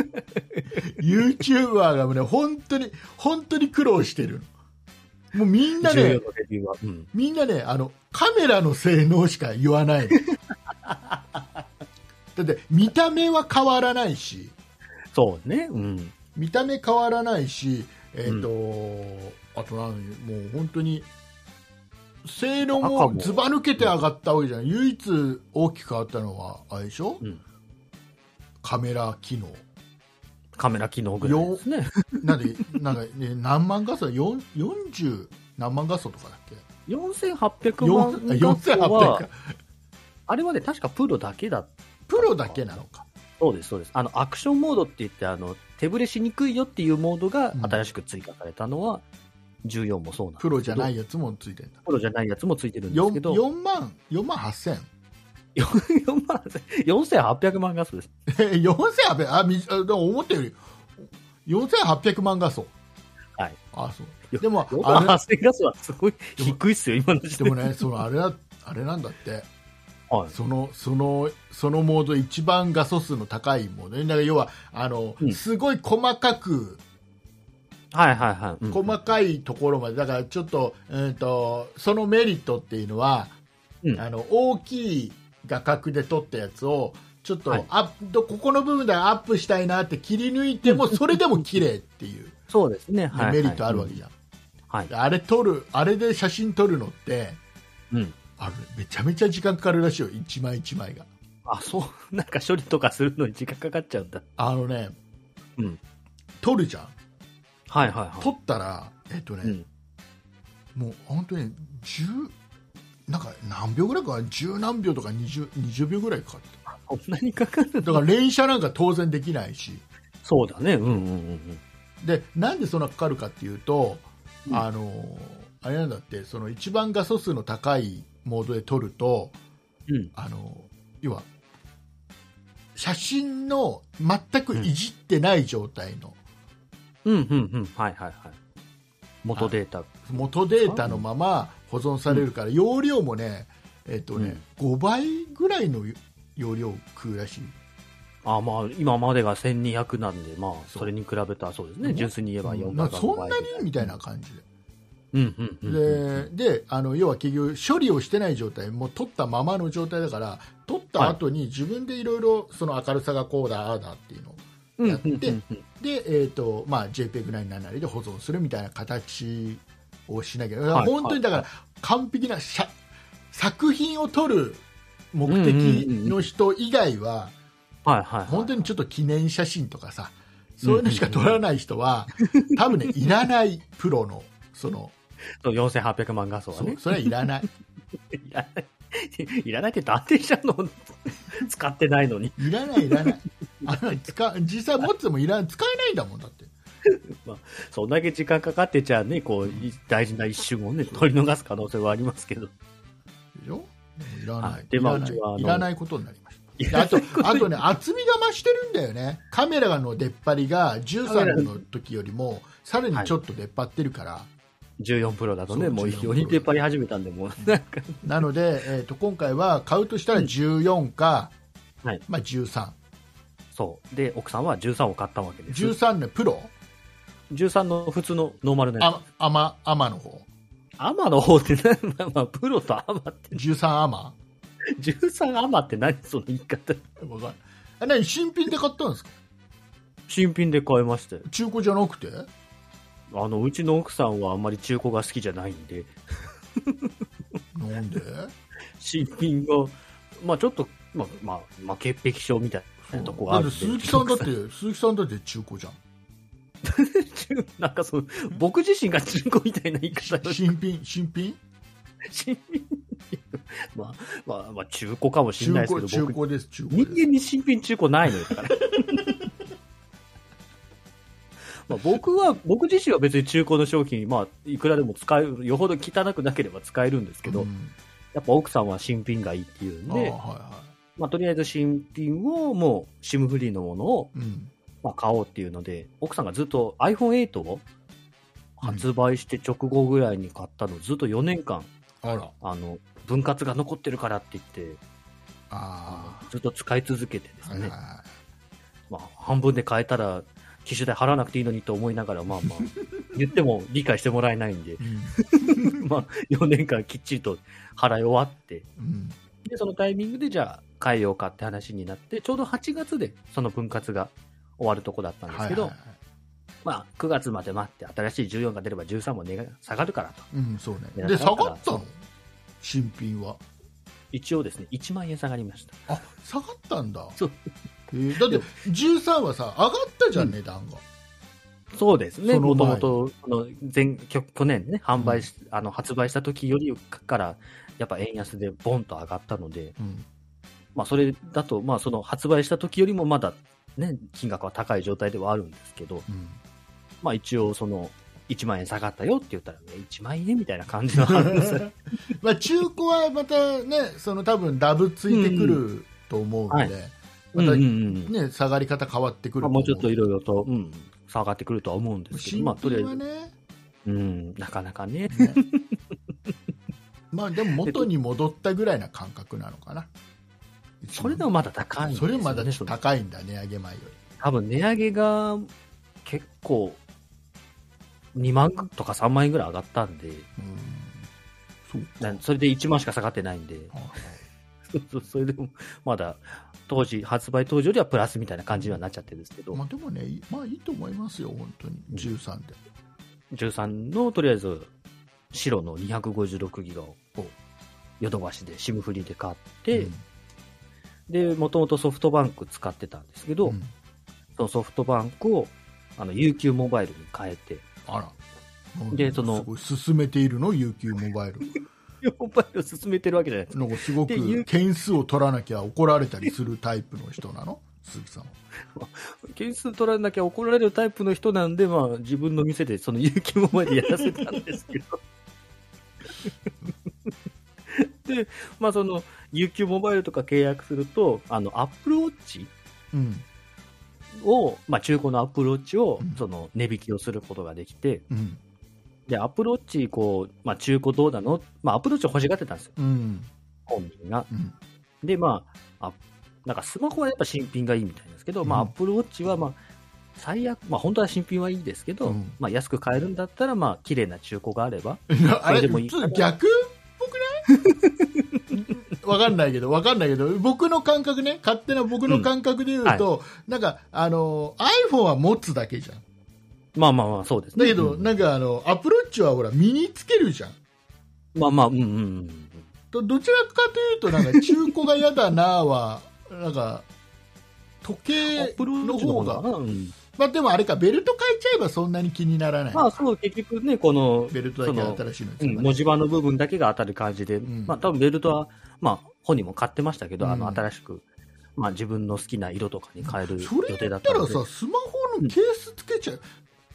YouTuber がね本当に本当に苦労してるの。もうみんなね、うん、みんなねあのカメラの性能しか言わないのだって見た目は変わらないし、 そうね、うん、 見た目変わらないし、えーとうん、あと何もう本当に性能もずば抜けて上がったわけじゃない。唯一大きく変わったのはあれでしょ、うん、カメラ機能カメラ機能ぐらいですね。 なんでなんか、ね、何万画素よんじゅう何万画素とかだっけ。 よんせんはっぴゃくまん画素はあれはね確かプロだけだ。 プロだけなのか。 そうですそうです。あのアクションモードって言ってあの手ぶれしにくいよっていうモードが新しく追加されたのは、うんじゅうよんもそうなんですけど、 プロじゃないやつもついてるんだ。 プロじゃないやつもついてるんですけど、 よんまん、よんまんはっせん。 よんまんよんせんはっぴゃくまん画素です。 よんせんはっぴゃく、あ、み、でも思ったより、よんせんはっぴゃくまん画素。 はい。 あ、そう。でも、 よんまんはっせん画素はすごい低いっすよ、今の時点で。でもね、そのあれは、あれなんだって。 はい、 その、その、そのモード一番画素数の高いモード。だから要は、あの、うん、すごい細かく、 はいはいはい、 うん、細かいところまでだからちょっと、うんとそのメリットっていうのは、うん、あの大きい画角で撮ったやつをちょっと、はい、アップここの部分でアップしたいなって切り抜いてもそれでも綺麗っていうそうですね、 はい、メリットあるわけじゃん、 はい、 あれ撮るあれで写真撮るのって、うん、あれめちゃめちゃ時間かかるらしいよ一枚一枚が。 あそうなんか処理とかするのに時間かかっちゃうんだ。 あのね、 うん、 撮るじゃん。 はいはいはい、 撮ったら、えっとね、うん、もう本当にじゅうなんか何秒ぐらいかじゅう何秒とか 20, 20秒ぐらいかかって。 こんなにかかるの？ だから連写なんか当然できないし。 そうだね、うんうんうん、 でなんでそんなかかるかっていうと、うん、あのあれなんだってその一番画素数の高いモードで撮ると、うん、あの要は写真の全くいじってない状態の、 うんうんうんはいはいはい元データ元データのまま保存されるから、うん、容量もねえっとね、うん、ごばいぐらいの容量を食うらしい。 あまあ今までがせんにひゃくなんでまあそれに比べたらそうですね純粋に言えばよんばいそんなにみたいな感じで、 うんうんうんうん、 で, であの要は結局処理をしてない状態もう撮ったままの状態だから撮った後に自分でいろいろその明るさがこうだああだっていうのをやって、うんうんうんうん、で、えーとまあ、ジェイペグ なりなんなりで保存するみたいな形をしなきゃ、はい、本当にだから完璧な作品を撮る目的の人以外は、 はいはい、 本当にちょっと記念写真とかさそういうのしか撮らない人は、うんうん、多分ねいらないプロのそのよんせんはっぴゃくまん画素はねそ, それはいらないいらないいらないって言って安定しちゃうの使ってないのに。 いらない、いらない。あの使実際持ってもいら使えないんだもん、だって。 まあ、そんだけ時間かかってちゃね、こう、大事な一瞬をね、取り逃す可能性はありますけど。 でしょ？いらない。 で、まあ、 いらない、いらないことになりました。あと、あとね、厚みが増してるんだよね。カメラの出っ張りがじゅうさんの時よりも、さらにちょっと出っ張ってるから。はい、 じゅうよんプロだとね、もうよに出っ張り始めたんで、もうなんか。 なので、えーと、今回は買うとしたらじゅうよんか、うん、はい、まあじゅうさん。 そう。で、奥さんはじゅうさんを買ったわけです。 じゅうさんね、プロじゅうさんの普通のノーマルのやつ。 あ、アマ、アマの方。 アマの方って何、まあ、プロとアマって。 じゅうさんアマじゅうさんアマって何その言い方。 わかんない。あ、何新品で買ったんですか？ 新品で買いましたよ。 中古じゃなくて？ あの、うちの奥さんはあんまり中古が好きじゃないんで。 なんで？ 新品が、まあちょっと、まあ、まあ、まあ、潔癖症みたいなとこがあるんで。 鈴木さんだって、鈴木さんだって中古じゃん。 なんかそう、僕自身が中古みたいな言い方。 新品新品新品まあ、まあ、まあ、中古かもしれないですけど、 中古です、中古です。 人間に新品中古ないのよ、だから。まあ僕は、僕自身は別に中古の商品、まあ、いくらでも使える、よほど汚くなければ使えるんですけど、うん、やっぱ奥さんは新品がいいっていうんで、はいはい、まあ、とりあえず新品をもう シム フリーのものを、うんまあ、買おうっていうので、奥さんがずっと アイフォンエイト を発売して直後ぐらいに買ったのをずっとよねんかん、あらあの分割が残ってるからって言ってあずっと使い続けてですね、はいはいはいまあ、半分で買えたら機種代払わなくていいのにと思いながらまあまあ言っても理解してもらえないんで、うん、まあよねんかんきっちりと払い終わって、うん、でそのタイミングでじゃあ変えようかって話になってちょうどはちがつでその分割が終わるとこだったんですけど、はいはいはいまあ、くがつまで待って新しいじゅうよんが出ればじゅうさんも値が下がるからと、 うんそうね、で下がったの新品は一応ですねいちまんえん下がりました。 あ下がったんだそう、えー、だってじゅうさんはさ上がったじゃん、うん、値段がそうですねもともと前去年ね販売し、うん、あの発売した時よりからやっぱ円安でボンと上がったので、うんまあ、それだと、まあ、その発売した時よりもまだね、金額は高い状態ではあるんですけど、うんまあ、一応そのいちまんえん下がったよって言ったらねいちまんえんみたいな感じのあるんですまあ中古はまたねその多分ダブついてくると思うので、うんはい、また、ねうんうん、下がり方変わってくると思う、 まあ、もうちょっといろいろと、うん、下がってくるとは思うんですけど、 まあ、とりあえず、 ねうん、なかなかね、 ねまあでも元に戻ったぐらいな感覚なのかな。 それでもまだ高いんですよね。 それまだ高いんだ値上げ前より。 多分値上げが結構にまんとかさんまんえんぐらい上がったんで、うんそうそれでいちまんしか下がってないんで、はあ、それでもまだ当時発売当時よりはプラスみたいな感じにはなっちゃってるんですけど、 まあ、でもねまあいいと思いますよ本当にじゅうさんで、 じゅうさんのとりあえず白のにひゃくごじゅうろくギガをヨドバシで シム フリーで買って、うんで、もともとソフトバンク使ってたんですけど、うん、そのソフトバンクをあの ユーキュー モバイルに変えて、 あら、 で、その、 すごい進めているの ユーキュー モバイル。 モバイルを進めてるわけじゃないですか。 なんかすごく件数を取らなきゃ怒られたりするタイプの人なの鈴木さんは。 件数取らなきゃ怒られるタイプの人なんで、まあ自分の店でその ユーキュー モバイルやらせたんですけど。で、まあその、ユーキュー モバイルとか契約すると、あの、Apple Watch を、うん、まあ中古の Apple Watch を、その、値引きをすることができて、うん、で、Apple Watch、こう、まあ中古どうなのまあ Apple Watch を欲しがってたんですよ。うん、本人が、うん。で、まあ、あ、なんかスマホはやっぱ新品がいいみたいなんですけど、うん、まあ Apple Watch はまあ、最悪、まあ本当は新品はいいですけど、うん、まあ安く買えるんだったら、まあ綺麗な中古があれば、 あれでもいいかな。逆わかんないけど、わかんないけど、僕の感覚ね、勝手な僕の感覚で言うと、うんはい、なんか、あの、iPhone は持つだけじゃん。 まあまあまあ、そうですね。 だけど、うん、なんかあの、Apple Watch はほら、身につけるじゃん。 まあまあ、うんうんうん。 ど、どちらかというと、なんか、中古が嫌だなは、なんか、時計の方が、まあでもあれか、ベルト変えちゃえばそんなに気にならない。 まあそう、結局ね、この、 ベルトだけ新しいのです、 ね、うん、文字盤の部分だけが当たる感じで、うん、まあ多分ベルトは、まあ本人も買ってましたけど、うん、あの新しくまあ自分の好きな色とかに変えるそれ予定言ったらだったので。 さ、スマホのケースつけちゃう。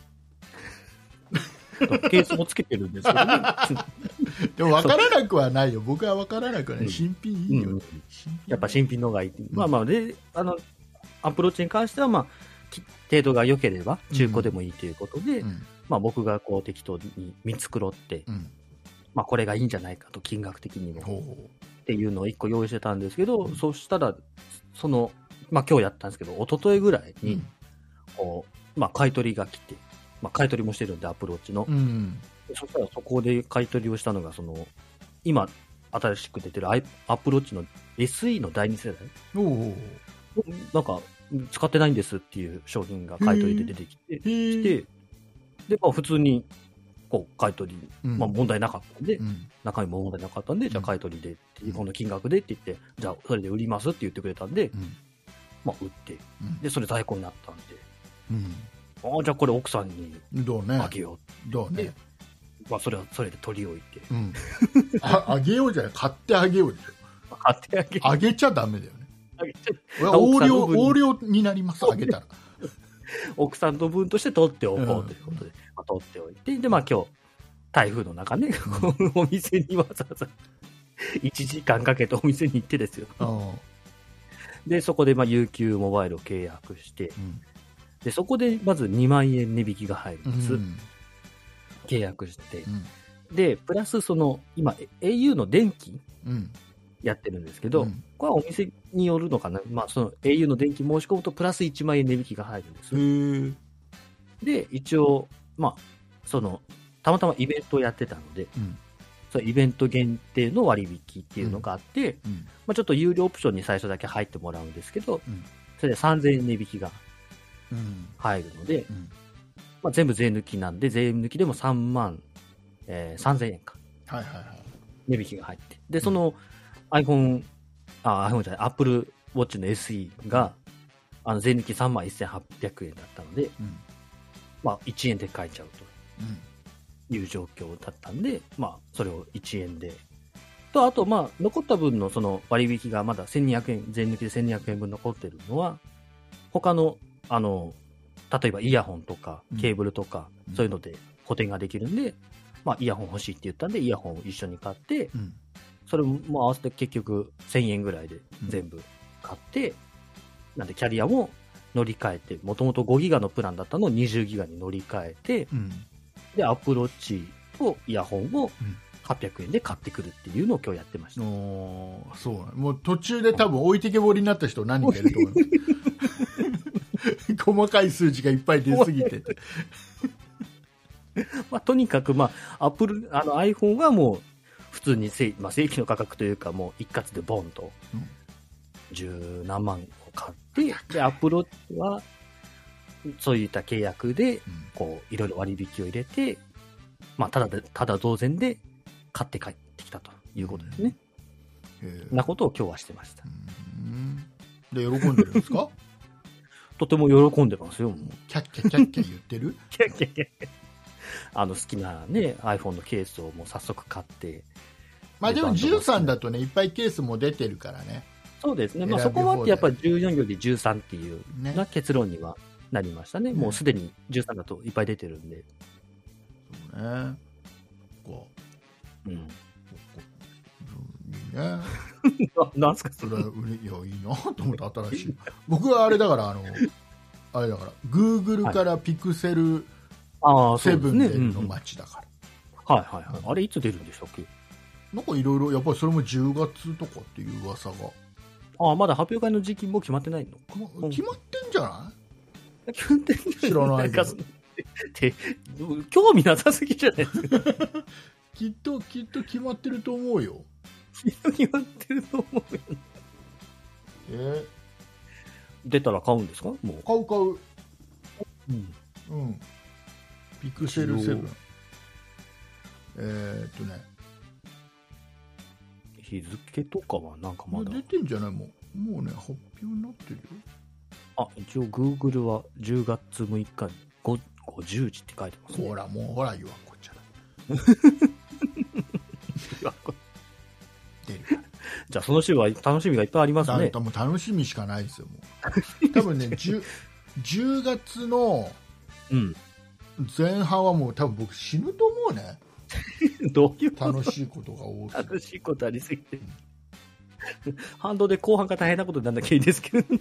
ケースもつけてるんですけどね。 でも分からなくはないよ。僕は分からなくはない。新品いいよ、 うんね新品やっぱ新品の方がいい。まあまあ、で、あの、アプローチに関しては、まあ、き程度が良ければ中古でもいいということで、 うんまあ僕がこう適当に見繕って、 うんまあこれがいいんじゃないかと、金額的にも。 ほうほっていうのを一個用意してたんですけど、そうしたら、その、まあ今日やったんですけど、一昨日ぐらいに、こう、まあ買い取りが来て、まあ買い取りもしてるんで、アプローチの。 うんそしたらそこで買い取りをしたのが、その、今、新しく出てるアイアプローチの エスイー のだいに世代。 おうおうなんか、使ってないんですっていう商品が買い取りで出てきて、 へで、で、まあ普通に、こう、買い取り、 うんまあ問題なかったんで、 うん中身も問題なかったんで、じゃあ買い取りでっていう、この金額でって言って、じゃあそれで売りますって言ってくれたんで、 うんまあ売って、 うんで、それ在庫になったんで、 うんああ、じゃあこれ奥さんにどうねあげよう。 どうねで、まあそれはそれで取り置いて、 うんああげようじゃない、買ってあげようでしょ。 買ってあげあげちゃダメだよね。 あげちゃ横領奥さんの分に横領になります、あげたら。 奥さんの分として取っておこううんということで、まあ、取っておいて、で、まあ今日、台風の中ね、このお店にわざわざいちじかんかけてお店に行ってですよ。 うんで、そこでまあ ユーキュー モバイルを契約して、 うんで、そこでまずにまんえん値引きが入るんです。 うん契約して。 うんで、プラスその、今、au の電気うんやってるんですけど、 うんこれはお店によるのかな。まあ、その au の電気申し込むとプラスいちまんえん値引きが入るんです。 へーで、一応、まあ、その、たまたまイベントをやってたので、 うんそのイベント限定の割引っていうのがあって、 うんまあ、ちょっと有料オプションに最初だけ入ってもらうんですけど、 うんそれでさんぜんえん値引きがうん入るので、 うんまあ、全部税抜きなんで、税抜きでもさんまん、えー、さんぜんえんか。 はいはいはい値引きが入って。で、その iPhone、あ、iPhone じゃない、Apple Watch の エスイー が、あの、税抜きさんまんせんはっぴゃくえんだったので、 うんまあ、いちえんで買えちゃううんという状況だったんで、まあ、それをいちえんで。と、あと、まあ、残った分のその割引がまだせんにひゃくえん、税抜きでせんにひゃくえん分残ってるのは、他の、あの、例えばイヤホンとかケーブルとか、 うんそういうので補填ができるんで、まあ、イヤホン欲しいって言ったんで、イヤホンを一緒に買って、 うんそれも合わせて結局せんえんぐらいで全部買って、なんでキャリアも乗り換えて、もともとごギガのプランだったのをにじゅうギガに乗り換えて、 うんで、アプローチとイヤホンをうんはっぴゃくえんで買ってくるっていうのを今日やってました。 おーそうなのもう途中で多分置いてけぼりになった人何人かいると思います細かい数字がいっぱい出すぎててまあ、とにかく、まあ、アップル、あの iPhone はもう普通に正,、まあ、正規の価格というか、もう一括でボンとうん十何万を買って、で、アップローチはそういった契約で、こう、いろいろ割引を入れて、まあ、ただで、ただ同然で買って帰ってきたということですね。 へーなことを今日はしてました。 うんで喜んでるんですかとても喜んでますよ、もう。 キャッキャキャッキャ言ってるキャッキャッキャッキャッあの好きなね、iPhone のケースをもう早速買って。 まあでもじゅうさんだとねいっぱいケースも出てるからねそうですね。まあ選び放題そこまでやっぱりじゅうよんよりじゅうさんっていうねな結論にはなりましたね。 ねもうすでにじゅうさんだといっぱい出てるんで。 そうねこうん。 ういいねななんすかそれ。 それは売りいやいいなと思って新しい僕はあれだからあのあれだから Google からピクセルああ、そセうですね。 ブン出るのうんうん街だから、 はいはいはい。あれいつ出るんでしたっけ？ なんかいろいろやっぱりそれもじゅうがつとかっていう噂が、 ああ、まだ発表会の時期も決まってないのまあ決まってんじゃない決まってん知らないけどんかそのて興味なさすぎじゃないですか。 きっときっと決まってると思うよ決まってると思うよ。 え出たら買うんですか？もう。 ー、買う買ううん。 うんピクセルセブンえー、っとね日付とかはなんかまだ出。てんじゃないもうもうね発表になってるよあ、一応 Google はじゅうがつむいかにごじゅうじって書いてますね。 ほらもうほら言わんこっちゃだ出るじゃあその週は楽しみがいっぱいありますね。 もう楽しみしかないですよ、もう。多分ね、10, じゅうがつの前半はもう多分僕死ぬと思うね。 どういう楽しいことが多い。 楽しいことありすぎて。反動で後半が大変なことにならなきゃいいですけど。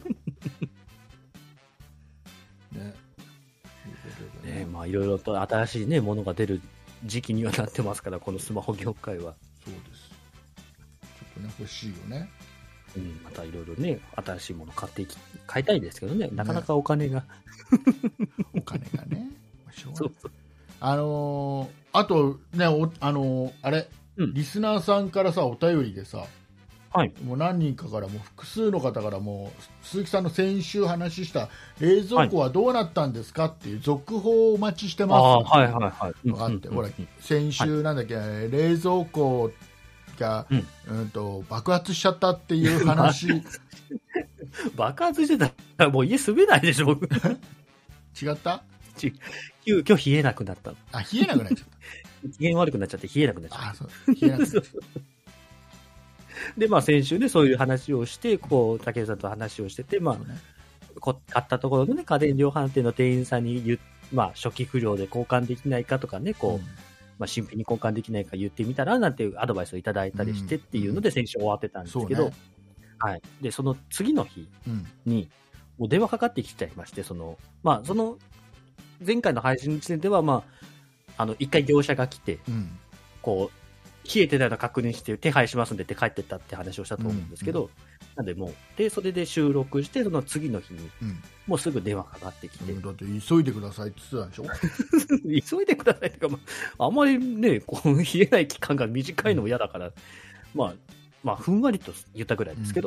ね。ね、まあいろいろと新しいね、ものが出る時期にはなってますから、このスマホ業界は。 そうです。ちょっとね、欲しいよね。 うん、またいろいろね、新しいもの買っていき、買いたいですけどね、なかなかお金が。ね、 お金がね。しょうがない。 そうそう。 あのー、あとね、おあのー、あれ、うん、リスナーさんからさ、お便りでさ、 はい、 もう何人かからも複数の方からも鈴木さんの先週話した冷蔵庫はどうなったんですかっていう続報をお待ちしてますっていうのがあって、ほら先週なんだっけ、はい、冷蔵庫が、うんうんと爆発しちゃったっていう話爆発してたらもう家住めないでしょ僕。 違った急遽冷えなくなった。 あ、冷えなくなっちゃった機嫌悪くなっちゃって冷えなくなっちゃった。 あ、そう冷えなくなっちゃったで、まあ、先週ね、そういう話をして、こう、武井さんと話をしてて、まあ、ね、こ買ったところのね、家電量販店の店員さんに言、まあ、初期不良で交換できないかとかね、こう、うん、まあ、新品に交換できないか言ってみたら、なんていうアドバイスをいただいたりしてっていうので、先週終わってたんですけど、うんね、はい。で、その次の日に、もう電話かかってきちゃいまして、その、まあ、その、前回の配信の時点では、まあ、あの、一回業者が来て、うん、こう、冷えてたの確認して手配しますんでって帰ってったって話をしたと思うんですけど、うんうん、なんでもうでそれで収録してその次の日に、うん、もうすぐ電話かかってきて、 うん、だって急いでくださいって言ってたでしょ急いでくださいってか、まあ、あんまりねこう冷えない期間が短いのも嫌だから、うん、まあまあふんわりと言ったぐらいですけど、うん、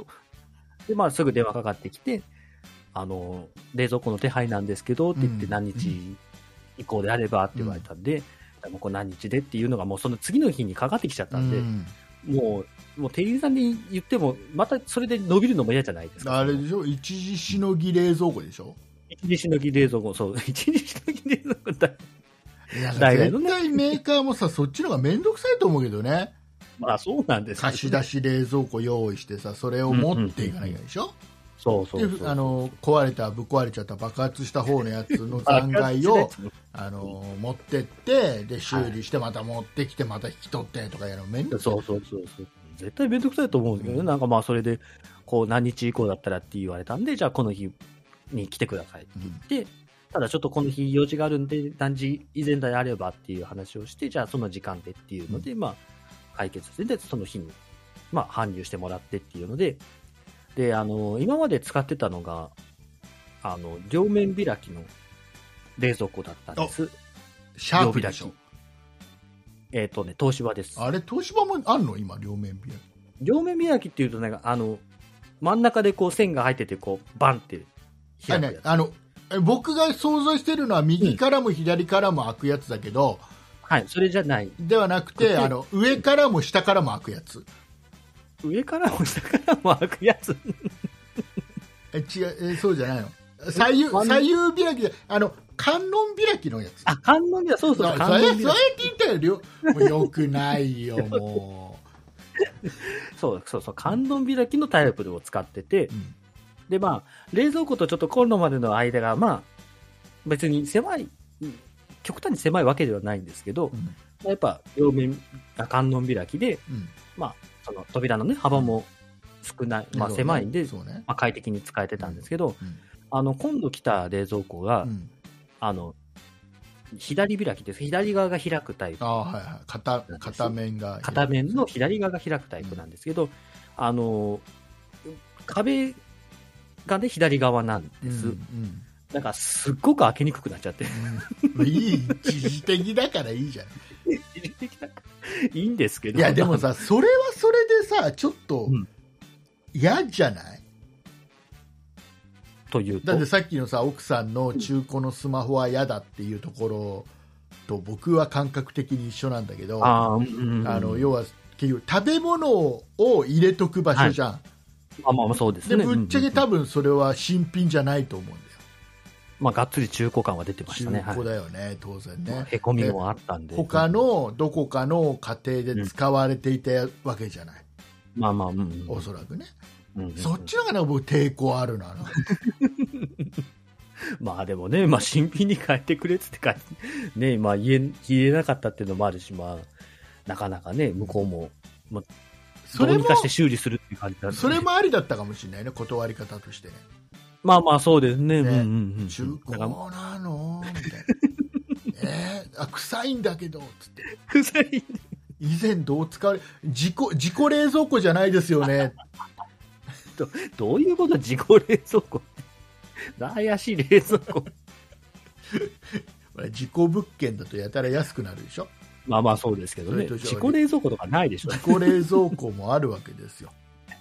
でまあすぐ電話かかってきて、あの冷蔵庫の手配なんですけどって言って、何日以降であればって言われたんで、うんもうこう何日でっていうのがもうその次の日にかかってきちゃったんで、うん、もうもう店員さんに言ってもまたそれで伸びるのも嫌じゃないですか。 あれでしょ、一時しのぎ冷蔵庫でしょ。 一時しのぎ冷蔵庫、そう一時しのぎ冷蔵庫だ。 いや絶対メーカーもさそっちの方が面倒くさいと思うけどね。 まあそうなんです、ね、 貸し出し冷蔵庫用意してさそれを持っていかなきゃいけないでしょ。うんうんうん、 そうそうそうそう、 あの壊れたぶっ壊れちゃった爆発した方のやつの残骸をあの持ってってで修理してまた持ってきてまた引き取ってとかやるの面倒くさい。 そうそうそうそう、絶対面倒くさいと思うんですけどね、うん、なんかまあそれでこう何日以降だったらって言われたんで、じゃあこの日に来てくださいって言って、うん、ただちょっとこの日用事があるんで何時以前であればっていう話をして、じゃあその時間でっていうので、うん、まあ解決してでその日にまあ搬入してもらってっていうので。で、あの、今まで使ってたのが、あの、両面開きの冷蔵庫だったんです。 シャープでしょ。 えっ、ー、とね、東芝です。 あれ、東芝もあんの今、両面開き。 両面開きっていうとね、あの、真ん中でこう線が入ってて、こう、バンって開くやつ。 あの、僕が想像してるのは右からも左からも開くやつだけど、うん、 はい、それじゃない。 ではなくて、あの、上からも下からも開くやつ。 上からも下からも開くやつえ違うえそうじゃないの。左右左右開きであの観音開きのやつ。 あ、観音開き、そうそう、 観音開き。そうやって言ったよ。もうよくないよもう。そうそうそう、観音開きのタイプを使ってて、うん、でまあ冷蔵庫とちょっとコンロまでの間がまあ別に狭い、極端に狭いわけではないんですけど、うん、やっぱ両面観音開きで、うん、まあその扉のね幅も少ない、まあ、狭いんで、ねねまあ、快適に使えてたんですけど、うんうん、あの今度来た冷蔵庫が、うん、あの左開きです。左側が開くタイプ。 あ、はいはい、片, 片面が片面の左側が開くタイプなんですけど、うん、あの壁がね左側なんです、うんうん、だからすっごく開けにくくなっちゃって、 うん、いい一時的だからいいじゃん。 一時的だからいいんですけど、 いやでもさそれはそれでさちょっと嫌じゃない、 うん、というとだってさっきのさ奥さんの中古のスマホは嫌だっていうところと僕は感覚的に一緒なんだけど、あ、うんうん、あの要は結局食べ物を入れとく場所じゃん、はい、 あ、まあそうですね。 でぶっちゃけ多分それは新品じゃないと思うんだよ。 まあ、がっつり中古感は出てましたね。 中古だよね、はい、当然ね、まあ、 へこみもあったんで、 他のどこかの家庭で使われていたわけじゃない、 まあまあ、うん、うん、 おそらくね。 うんうんうん、 そっちの方が僕抵抗あるな。 まあでもね、まあ新品に変えてくれっつって書いて、ね、まあ言え、言えなかったっていうのもあるし、まあ、なかなかね、向こうも、まあ、どうにかして修理するっていう感じだった、ね、 それもありだったかもしれないね、断り方としてね。 まあまあそうですね。 ね、 うんうんうん、 中古なのみたいな。えー、あ、臭いんだけど、つって。 臭い。 以前どう使われ、自己、自己冷蔵庫じゃないですよね。 ど, どういうこと？自己冷蔵庫怪しい冷蔵庫。 自己物件だとやたら安くなるでしょ。 まあまあそうですけどね。自己冷蔵庫とかないでしょ。 自己冷蔵庫もあるわけですよ。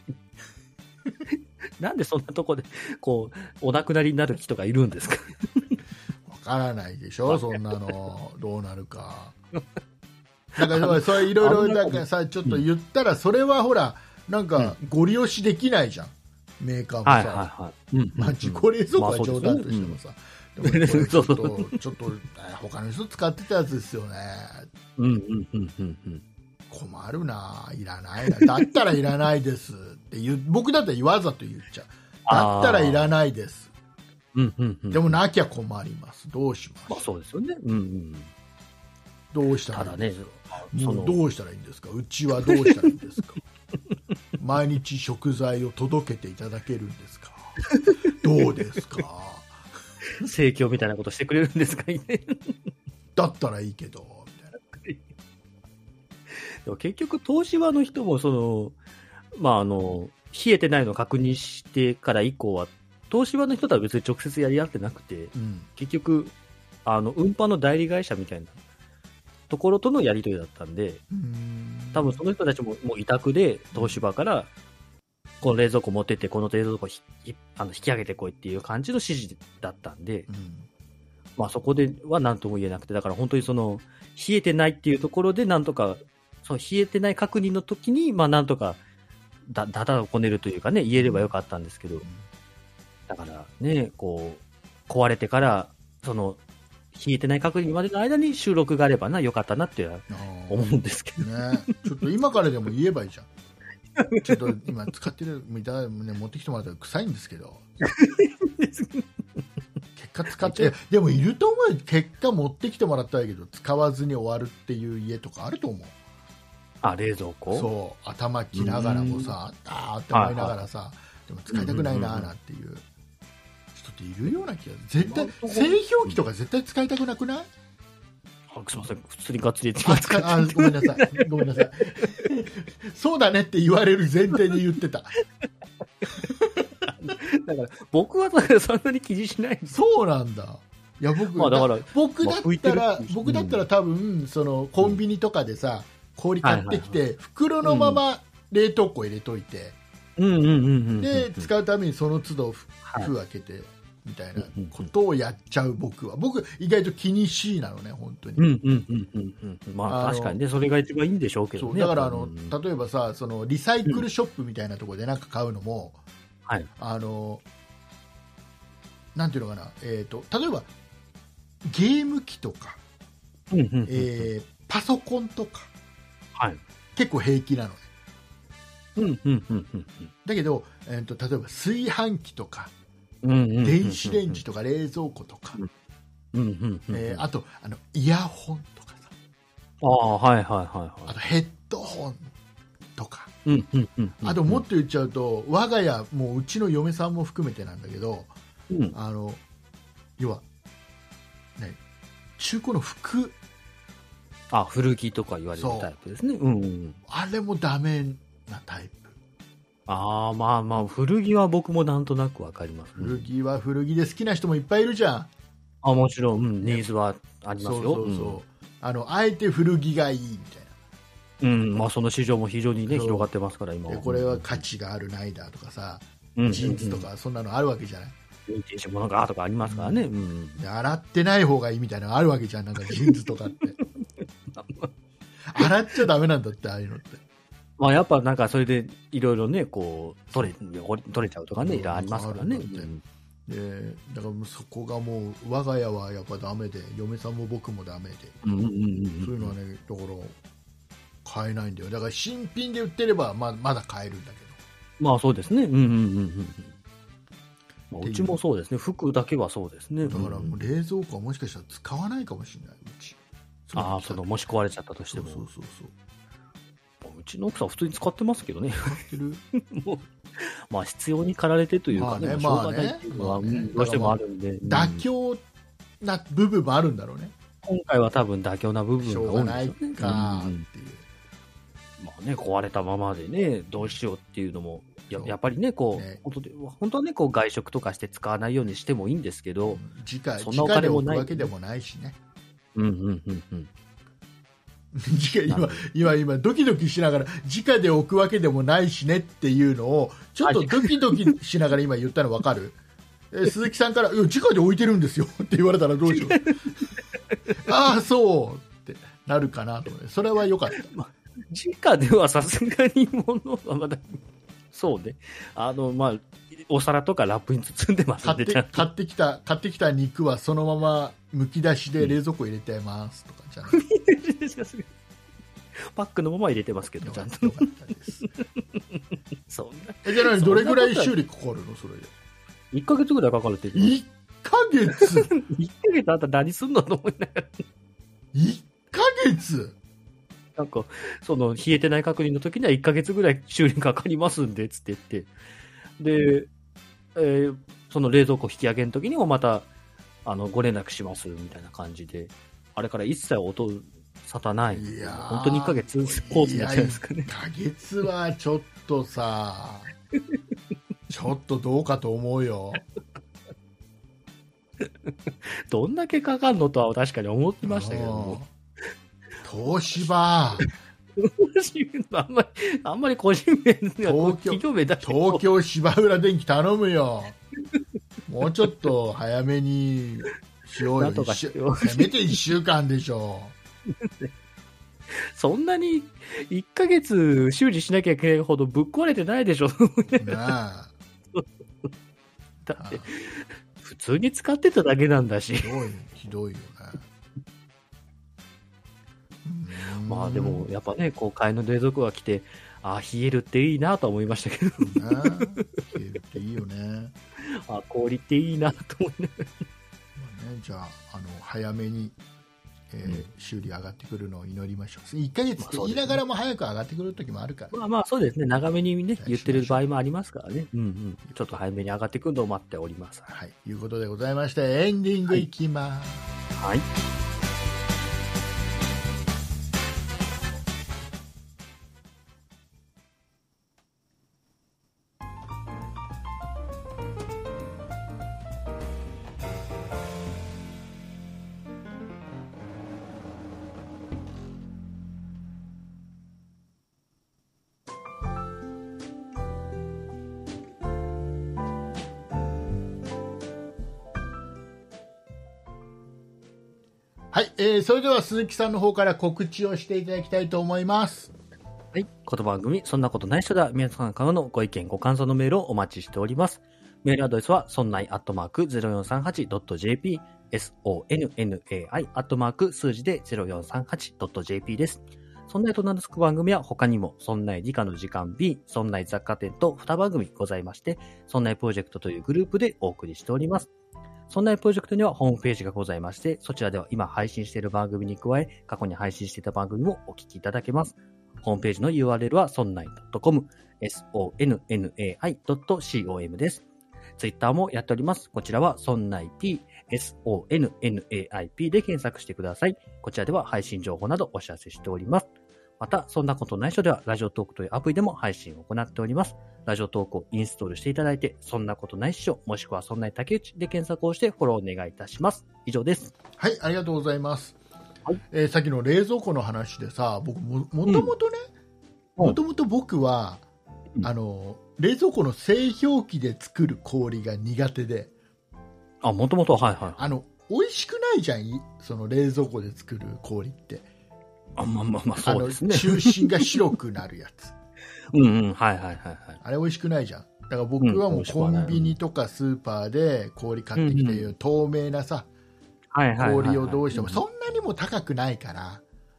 なんでそんなとこでこうお亡くなりになる人がいるんですか。 わからないでしょ、そんなのどうなるか。だからそれいろいろなんかさ、ちょっと言ったらそれはほらなんかご利用しできないじゃん、メーカーもさ。 はいはいはい。うん、 まあ自己冷蔵庫は冗談としてもさ。でもこれちょっとちょっと他の人使ってたやつですよね。 うんうんうんうんうん。 困るな、いらないな、だったらいらないですって言う、僕だったらわざと言っちゃう。だったらいらないです。 うんうんうん、 でもなきゃ困ります。どうします。 まあそうですよね。うんうん。 どうしたらいいんですか。 ただね、そのどうしたらいいんですか。うちはどうしたらいいんですか。毎日食材を届けていただけるんですか。どうですか。 盛況みたいなことしてくれるんですかね。 だったらいいけどみたいな。 でも結局東芝の人もそのまああの冷えてないのを確認してから以降は東芝の人とは別に直接やり合ってなくて、うん、結局あの運搬の代理会社みたいなところとのやり取りだったんで、うん、多分その人たちももう委託で東芝からこの冷蔵庫持ってってこの冷蔵庫ひあの引き上げてこいっていう感じの指示だったんで、うん、まあそこでは何とも言えなくて、だから本当にその冷えてないっていうところでなんとかその冷えてない確認の時にまあなんとかだだだをこねるというかね言えればよかったんですけど、だからねこう壊れてからその冷えてない確認までの間に収録があればなよかったなって思うんですけどね。ちょっと今からでも言えばいいじゃん。ちょっと今使ってるみたいね、持ってきてもらったら臭いんですけど。結果使ってでもいると思うよ。結果持ってきてもらったらいいけど使わずに終わるっていう家とかあると思う。 あ、冷蔵庫。 そう頭きながらもさあーって思いながらさ、はいはい、でも使いたくないなーなんていう人っているような気が絶対製氷機とか絶対使いたくなくない？ すみません、普通にガッツリ使って。 あ、ごめんなさい、ごめんなさい。そうだねって言われる前提で言ってた。 だから僕はそんなに気にしない。 そうなんだ。いや僕、まあ、だから僕だったら、まあ、僕だったら多分そのコンビニとかでさ、氷買ってきて、はいはいはい、袋のまま冷凍庫入れといて、で使うためにその都度封開けて。はいみたいなことをやっちゃう僕は僕意外と気にしいなのね本当に。 うんうんうんうんうん。まあ確かにねそれが一番いいんでしょうけどね。 だからあの、うん、例えばさそのリサイクルショップみたいなところでなんか買うのも、うん、はいあのなんていうのかなえっ、ー、と例えばゲーム機とか、うんうんうんうんえー、パソコンとか、はい、結構平気なのね。うんうんうんうんうん。だけど、えー、と例えば炊飯器とか。電子レンジとか冷蔵庫とか、あとあのイヤホンとかさあ、はいはいはいはい、 あとヘッドホンとか、あともっと言っちゃうと我が家もううちの嫁さんも含めてなんだけど、うん、あの要は、ね、中古の服あ古着とか言われるタイプですね、うんうん、 あれもダメなタイプ。 ああまあまあ古着は僕もなんとなくわかります、 ね、古着は古着で好きな人もいっぱいいるじゃん。 あもちろん、うん、ニーズはありますよ。そうそうそう、うん、 あのあえて古着がいいみたいな、 うんまあ、その市場も非常にね広がってますから今は。 これは価値があるないだとかさ、うん、ジーンズとかそんなのあるわけじゃない。 ヴィンテージものがとかありますからね、うんうん、で洗ってない方がいいみたいなのあるわけじゃんなんかジーンズとかって洗っちゃダメなんだってああいうのって。 まあ、やっぱなんかそれでいろいろねこう取れ取れちゃうとかねいろいろありますからね、うん、 でだからそこがもう我が家はやっぱダメで嫁さんも僕もダメで、うんうんうんうん、そういうのはねだから買えないんだよ。だから新品で売ってればままだ買えるんだけど。 まあそうですね。うんうんうんうん。まあ、うちもそうですね。服だけはそうですね。 だからもう冷蔵庫はもしかしたら使わないかもしれない、うち。 ああ、そのもし壊れちゃったとしても。 そうそうそうそう。 うちの奥さん普通に使ってますけどね。 使ってるもうまあ必要に駆られてというかね、 まあね、 しょうがないっていうのは、ね、どうしてもあるんで。 妥協な部分もあるんだろうね。 今回は多分妥協な部分が多いんでしょうね。 しょうがないかっていう。 まあね、壊れたままでね、どうしようっていうのも、や, やっぱりね、こう、ね、本当で本当はね、こう外食とかして使わないようにしてもいいんですけど、うん、 直そんなお金もない、直で置くわけでもないしね。 うんうんうんうん。 今、今、今、ドキドキしながら、直で置くわけでもないしねっていうのを、ちょっとドキドキしながら今言ったの分かる？え鈴木さんから、いや、直で置いてるんですよって言われたらどうしよう。ああ、そうってなるかなと思って、それは良かった。まあ、 直ではさすがに物はまだ、そうね。あの、まあ、お皿とかラップに包んでますんで、 買って、買ってきた、買ってきた肉はそのまま剥き出しで冷蔵庫入れてますとかじゃない。 パックのまま入れてますけど、ちゃんと。そんな。 え、じゃあ何、どれぐらい修理かかるのそれで。 いっかげつぐらいかかるって言っていっかげつ ?いっかげつあんた何すんのと思いながら。 いっかげつなんか、その、冷えてない確認の時にはいっかげつぐらい修理かかりますんで、つって言って。で、えー、その冷蔵庫引き上げの時にもまた、あの、ご連絡します、みたいな感じで、あれから一切音沙汰ない。いや本当にいっかげつコースになっちゃうんですかね。いっかげつはちょっとさ、ちょっとどうかと思うよ。 どんだけかかんのとは確かに思ってましたけども。 東芝あんまり、あんまり個人名の企業名だけ東京芝浦電機頼むよ。もうちょっと早めにしようよ。せめていっしゅうかんでしょ。 そんなにいっかげつ修理しなきゃいけないほどぶっ壊れてないでしょ。なあ。だって、普通に使ってただけなんだし。 ひどい、ひどいよね。 まあでも、やっぱね、こう、替えの冷蔵庫が来て、ああ、冷えるっていいなと思いましたけど。 冷えるっていいよね。 あ氷っていいなと思いながら。 まあね、じゃあ、あの、早めに、えーうん、修理上がってくるのを祈りましょう。いっかげつって言いながらも早く上がってくる時もあるから。 まあまあそうですね。長めにね、言ってる場合もありますからね。うんうん。ちょっと早めに上がってくるのを待っております。 はい。ということでございまして、エンディングいきます。 はい。はいはい、えー、それでは鈴木さんの方から告知をしていただきたいと思います。 はい、この番組、そんなことない人では皆さんからのご意見、ご感想のメールをお待ちしております。メールアドレスは、そんないアットマーク ゼロよんさんはちドットジェーピー、ソンナイ アットマーク数字で ゼロよんさんはちドットジェーピー です。そんないと名の付く番組は他にも、そんない理科の時間 B、そんない雑貨店とに番組ございまして、そんないプロジェクトというグループでお送りしております。そんなプロジェクトにはホームページがございまして、そちらでは今配信している番組に加え、過去に配信していた番組もお聞きいただけます。ホームページの ユーアールエル は ソンナイドットコム、ソンナイドットコム です。ツイッターもやっております。こちらは ソンナイピー、ソンナイピー で検索してください。こちらでは配信情報などお知らせしております。また、そんなことない人では、ラジオトークというアプリでも配信を行っております。ラジオトークをインストールしていただいて、そんなことないっしょ、もしくはそんない竹内で検索をしてフォローお願いいたします。以上です。 はい、ありがとうございます。はい、えー、さっきの冷蔵庫の話でさ、僕も、もともとね、もともと僕は、うん、あの、冷蔵庫の製氷機で作る氷が苦手で。 あ、もともと、はいはい。 あの、美味しくないじゃん、その冷蔵庫で作る氷って。 あ、まあまあまあ、そうですね。 あの中心が白くなるやつ。 うんうん、はいはいはいはい。 あれ美味しくないじゃん。だから僕はもうコンビニとかスーパーで氷買ってきて、うんうん、透明なさ、氷をどうしてもそんなにも高くないから、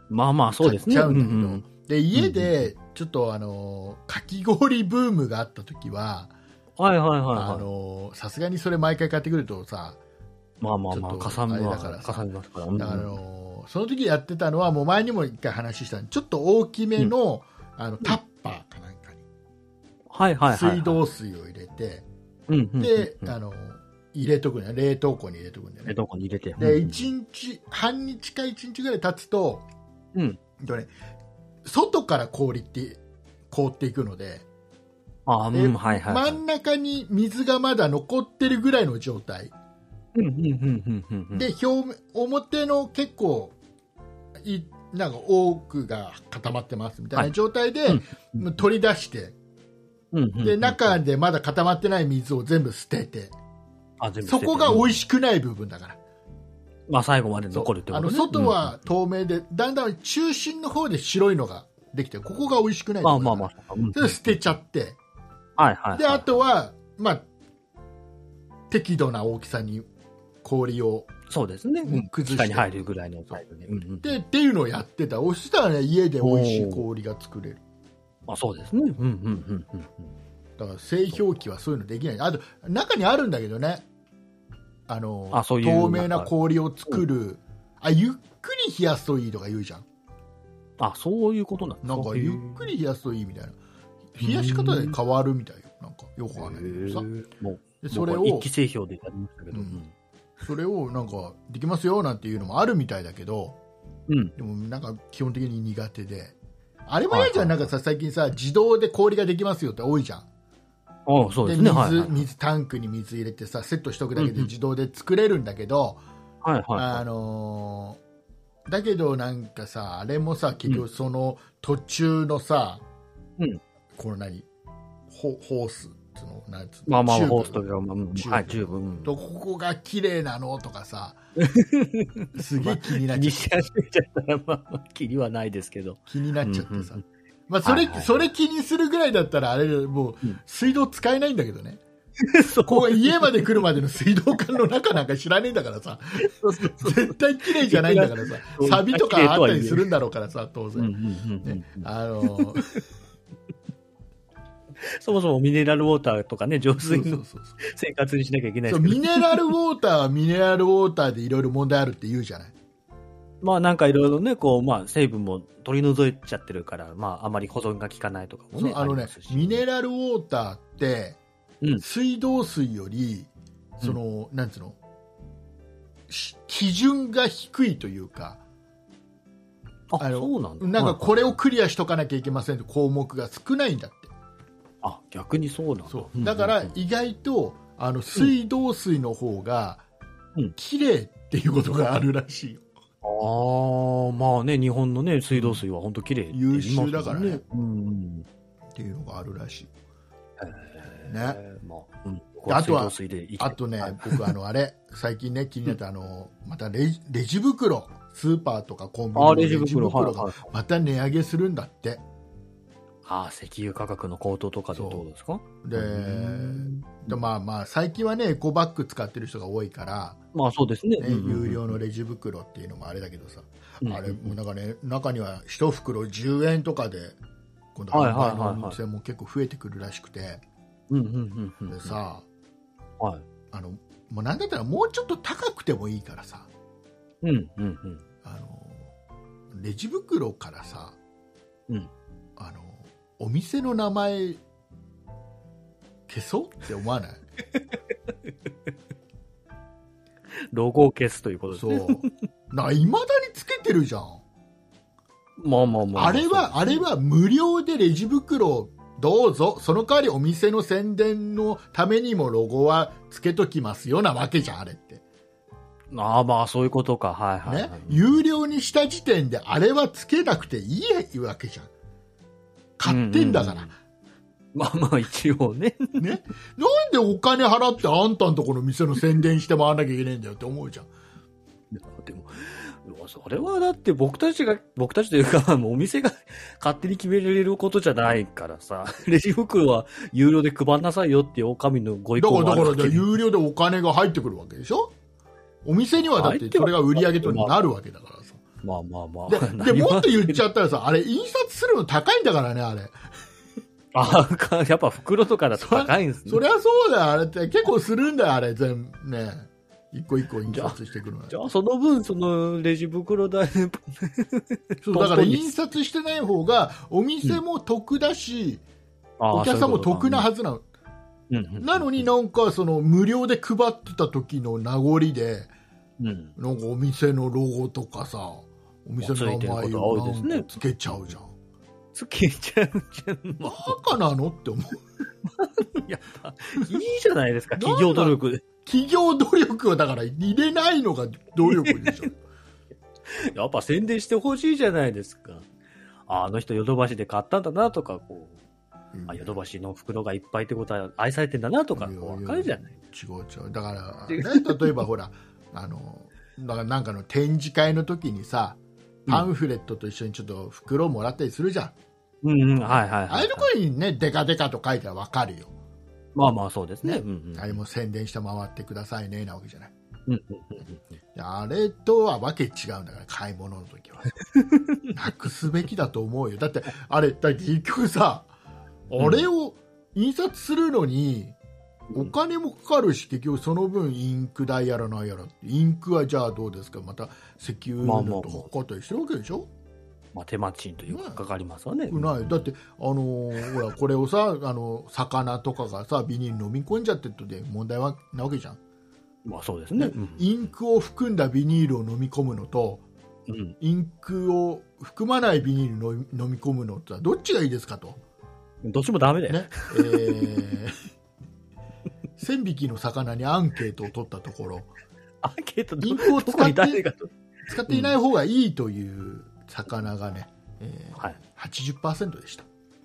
まあまあ、そうですね。 買っちゃうんだけど、 うんうん、 で、家で、ちょっとあの、かき氷ブームがあった時は、 はいはいはい、はい。 あの、さすがにそれ毎回買ってくるとさ、 まあまあまあ、かさみだからかさみますから。 あの、その時やってたのは、もう前にも一回話したちょっと大きめの、うん、あのタッパーかなんかに、 はいはいはい、 水道水を入れて、 うんうん、 で、あの、入れとくね、冷凍庫に入れとくんだよね。 冷凍庫に入れて。 で、一日、半日か一日ぐらい経つと、 うん。 とね、外から氷って凍っていくので、 あ、うん、はいはい、はい。 真ん中に水がまだ残ってるぐらいの状態。 うんうんうんうんうん。 で、表面、表の結構、い、なんか多くが固まってますみたいな状態で、はいうん、取り出して、うんうんうん、で、中でまだ固まってない水を全部捨てて、あ、全部捨ててそこが美味しくない部分だから。 まあ最後まで残るってことね。 あの外は透明で、だんだん中心の方で白いのができて、ここが美味しくないところだから。まあまあまあ。うん、それ捨てちゃって、 はいはい、はい。 で、あとは、まあ、適度な大きさに氷を、 そうですね。うん、崩して。下に入るぐらいのサイズで、うんうん。 で、っていうのをやってた。そしたらね、家で美味しい氷が作れる。 あ、そうですね。うんうんうんうん。 だから製氷機はそういうのできない。あと、中にあるんだけどね。あの、 あ、そういう透明な氷を作る、うん、あ、ゆっくり冷やすといいとか言うじゃん。 あ、そういうことなんですか。 なんか、ゆっくり冷やすといいみたいな。冷やし方で変わるみたいよ。なんか、よくわかんないけどさ。 もう、でそれを、一気製氷でやりましたけど、うん、 それをなんか、できますよなんていうのもあるみたいだけど、うん、でもなんか、基本的に苦手で。あれも嫌じゃん、なんかさ、最近さ、自動で氷ができますよって多いじゃん。 ああ、そうですね。 で、水、 はいはい、 水、タンクに水入れてさ、セットしとくだけで自動で作れるんだけど、 うんうん、はいはい、 あのー、だけどなんかさ、あれもさ、結局その途中のさ、うん、この何、ホ、ホースっての、なんつうの、 まあまあ、ホースとか、まあ、はい、十分。 と、ここが綺麗なのとかさ、すげえ気になっちゃって。気にし始めちゃったら、まあ、気にはないですけど。 気になっちゃってさ。うんうん、まあ、それ、はいはい、それ気にするぐらいだったら、あれ、もう、水道使えないんだけどね。うん、こう家まで来るまでの水道管の中なんか知らねえんだからさ。絶対綺麗じゃないんだからさ。錆とかあったりするんだろうからさ、当然。ね、あのー、 そもそもミネラルウォーターとかね、浄水の生活にしなきゃいけないですけど。 ミネラルウォーターはミネラルウォーターでいろいろ問題あるって言うじゃない。 まあなんかいろいろね、こう、まあ成分も取り除いちゃってるから、まああまり保存が効かないとかもね。 あのね、ミネラルウォーターって、うん、水道水より、その、うん、なんつうの、基準が低いというか、 あ、あのそうなんだ。 なんかこれをクリアしとかなきゃいけませんと項目が少ないんだって。 あ、逆にそうなんだ。 そう。だから意外と、あの、水道水の方が、綺麗っていうことがあるらしいよ。 ああ、まあね、日本のね、水道水は本当綺麗、ね、 優秀だからね。 うん、 っていうのがあるらしい。 ね。まあ、うん、 あとは、あとね、僕あの、あれ、最近ね、気になったあの、またレジ、レジ袋、スーパーとかコンビニのレジ袋がまた値上げするんだって。 ああ、石油価格の高騰とかでどうですか？ で、でまあまあ、最近はね、エコバッグ使ってる人が多いから、 まあそうですね。 ね、有料のレジ袋っていうのもあれだけどさ、うん、あれもなんかね、中には一袋じゅうえんとかで、今度販売のお店も結構増えてくるらしくて、でさ、はい、あの、もうなんだったらもうちょっと高くてもいいからさ、 うんうんうん、 あの、レジ袋からさ、うん、あの、お店の名前消そうって思わないロゴを消すということですね。 そう。な、未だにつけてるじゃん。 まあまあまあ。 あれは、あれは無料でレジ袋どうぞ。その代わりお店の宣伝のためにもロゴはつけときますよなわけじゃん、あれって。 ああ、まあそういうことか。はいはい、はい。 ね。有料にした時点であれはつけなくていいわけじゃん。買ってんだから。うんうんうん、 まあまあ一応ね。 ね。なんでお金払ってあんたんとこの店の宣伝して回らなきゃいけないんだよって思うじゃん。 でも、それはだって僕たちが、僕たちというか、お店が勝手に決められることじゃないからさ、レジ袋は有料で配んなさいよっていうお上のご意向があるわけ。 だから、だから有料でお金が入ってくるわけでしょ？お店にはだってそれが売り上げとなるわけだからさ。 まあまあまあ。 で、でもっと言っちゃったらさ、あれ、印刷するの高いんだからね、あれ。 ああ、やっぱ袋とかだと高いんですね。 そりゃそうだよ、あれって結構するんだよ、あれ、全部ね。一個一個印刷してくるの。 じゃあ、その分、そのレジ袋代そうだから印刷してない方が、お店も得だし、うん、お客さんも得なはずなの。うん、なのになんか、その、無料で配ってた時の名残で、うん、なんかお店のロゴとかさ、お店の名前をなんかつけちゃうじゃん。 つけちゃうじゃん。 バカなのって思う。 やっぱ、いいじゃないですか、企業努力で。 企業努力をだから入れないのが努力でしょ。 やっぱ宣伝してほしいじゃないですか。あ、あの人ヨドバシで買ったんだなとか、こう、うん、あ、ヨドバシの袋がいっぱいってことは愛されてんだなとか、わかるじゃない。 違う違う。だから、ね、例えばほら、あの、だからなんかの展示会の時にさ、パンフレットと一緒にちょっと袋をもらったりするじゃん。 うんうん、はいはいはい、はい。あああいうところにね、デカデカと書いたらわかるよ。 まあまあそうですね。 ね、 うんうん、 あれも宣伝して回ってくださいねなわけじゃない。 うんうんうん、 あれとはわけ違うんだから、買い物の時は。なくすべきだと思うよ。だって、あれ、だって結局さ、あれを印刷するのに、お金もかかるし、結局その分インク代やらないやら。インクはじゃあどうですか、また石油とかかかったりしてるわけでしょ。 まあ、手間賃というかかかりますよね。 ないだって、あのー、ほらこれをさ、あの魚とかがさビニール飲み込んじゃってるとで問題はなわけじゃん。 まあそうですね、うん、 インクを含んだビニールを飲み込むのと、うん、インクを含まないビニールを飲み込むのとはどっちがいいですかと。 どっちもダメだよ、ねえー、せんびきの魚にアンケートを取ったところアンケートインクを使って使っていない方がいいという魚がね、えーはい、はちじゅっパーセント でした。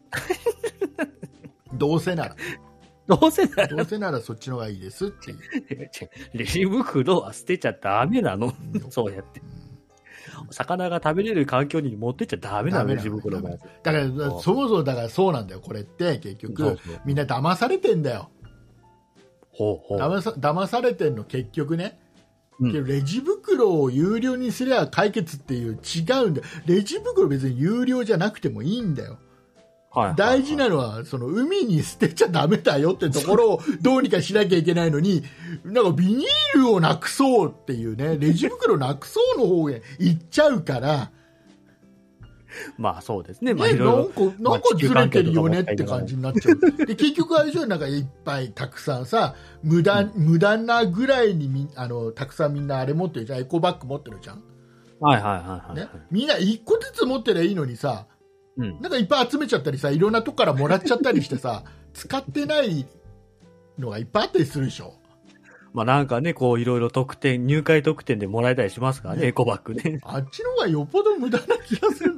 どうせならどうせならどうせならそっちの方がいいですっていう。 レジ袋は捨てちゃダメなの。そうやって、うん、魚が食べれる環境に持ってっちゃダメなの。レジ袋がだからそもそもだからそうなんだよ。これって結局そうそうみんな騙されてんだよ。 ほうほう騙さ騙されてんの結局ね。うん、レジ袋を有料にすれば解決っていう違うんだよ。レジ袋別に有料じゃなくてもいいんだよ。はいはいはい、大事なのはその海に捨てちゃダメだよってところをどうにかしなきゃいけないのになんかビニールをなくそうっていうね、レジ袋なくそうの方へ行っちゃうからまあそうですね。 まあ、いろいろなんか、なんかずれてるよねって感じになっちゃう。で結局あれでしょ、なんかいっぱいたくさんさ、無駄、うん、無駄なぐらいにみあのたくさんみんなあれ持ってるじゃん、エコバッグ持ってるじゃん。 はいはいはいはい、 ね。みんないっこずつ持ってりゃいいのにさ、うん、なんかいっぱい集めちゃったりさ、いろんなとこからもらっちゃったりしてさ、使ってないのがいっぱいあったりするでしょ。 まあなんかね、こういろいろ特典、入会特典でもらえたりしますからね、ねエコバッグね。 あっちの方がよっぽど無駄な気がする。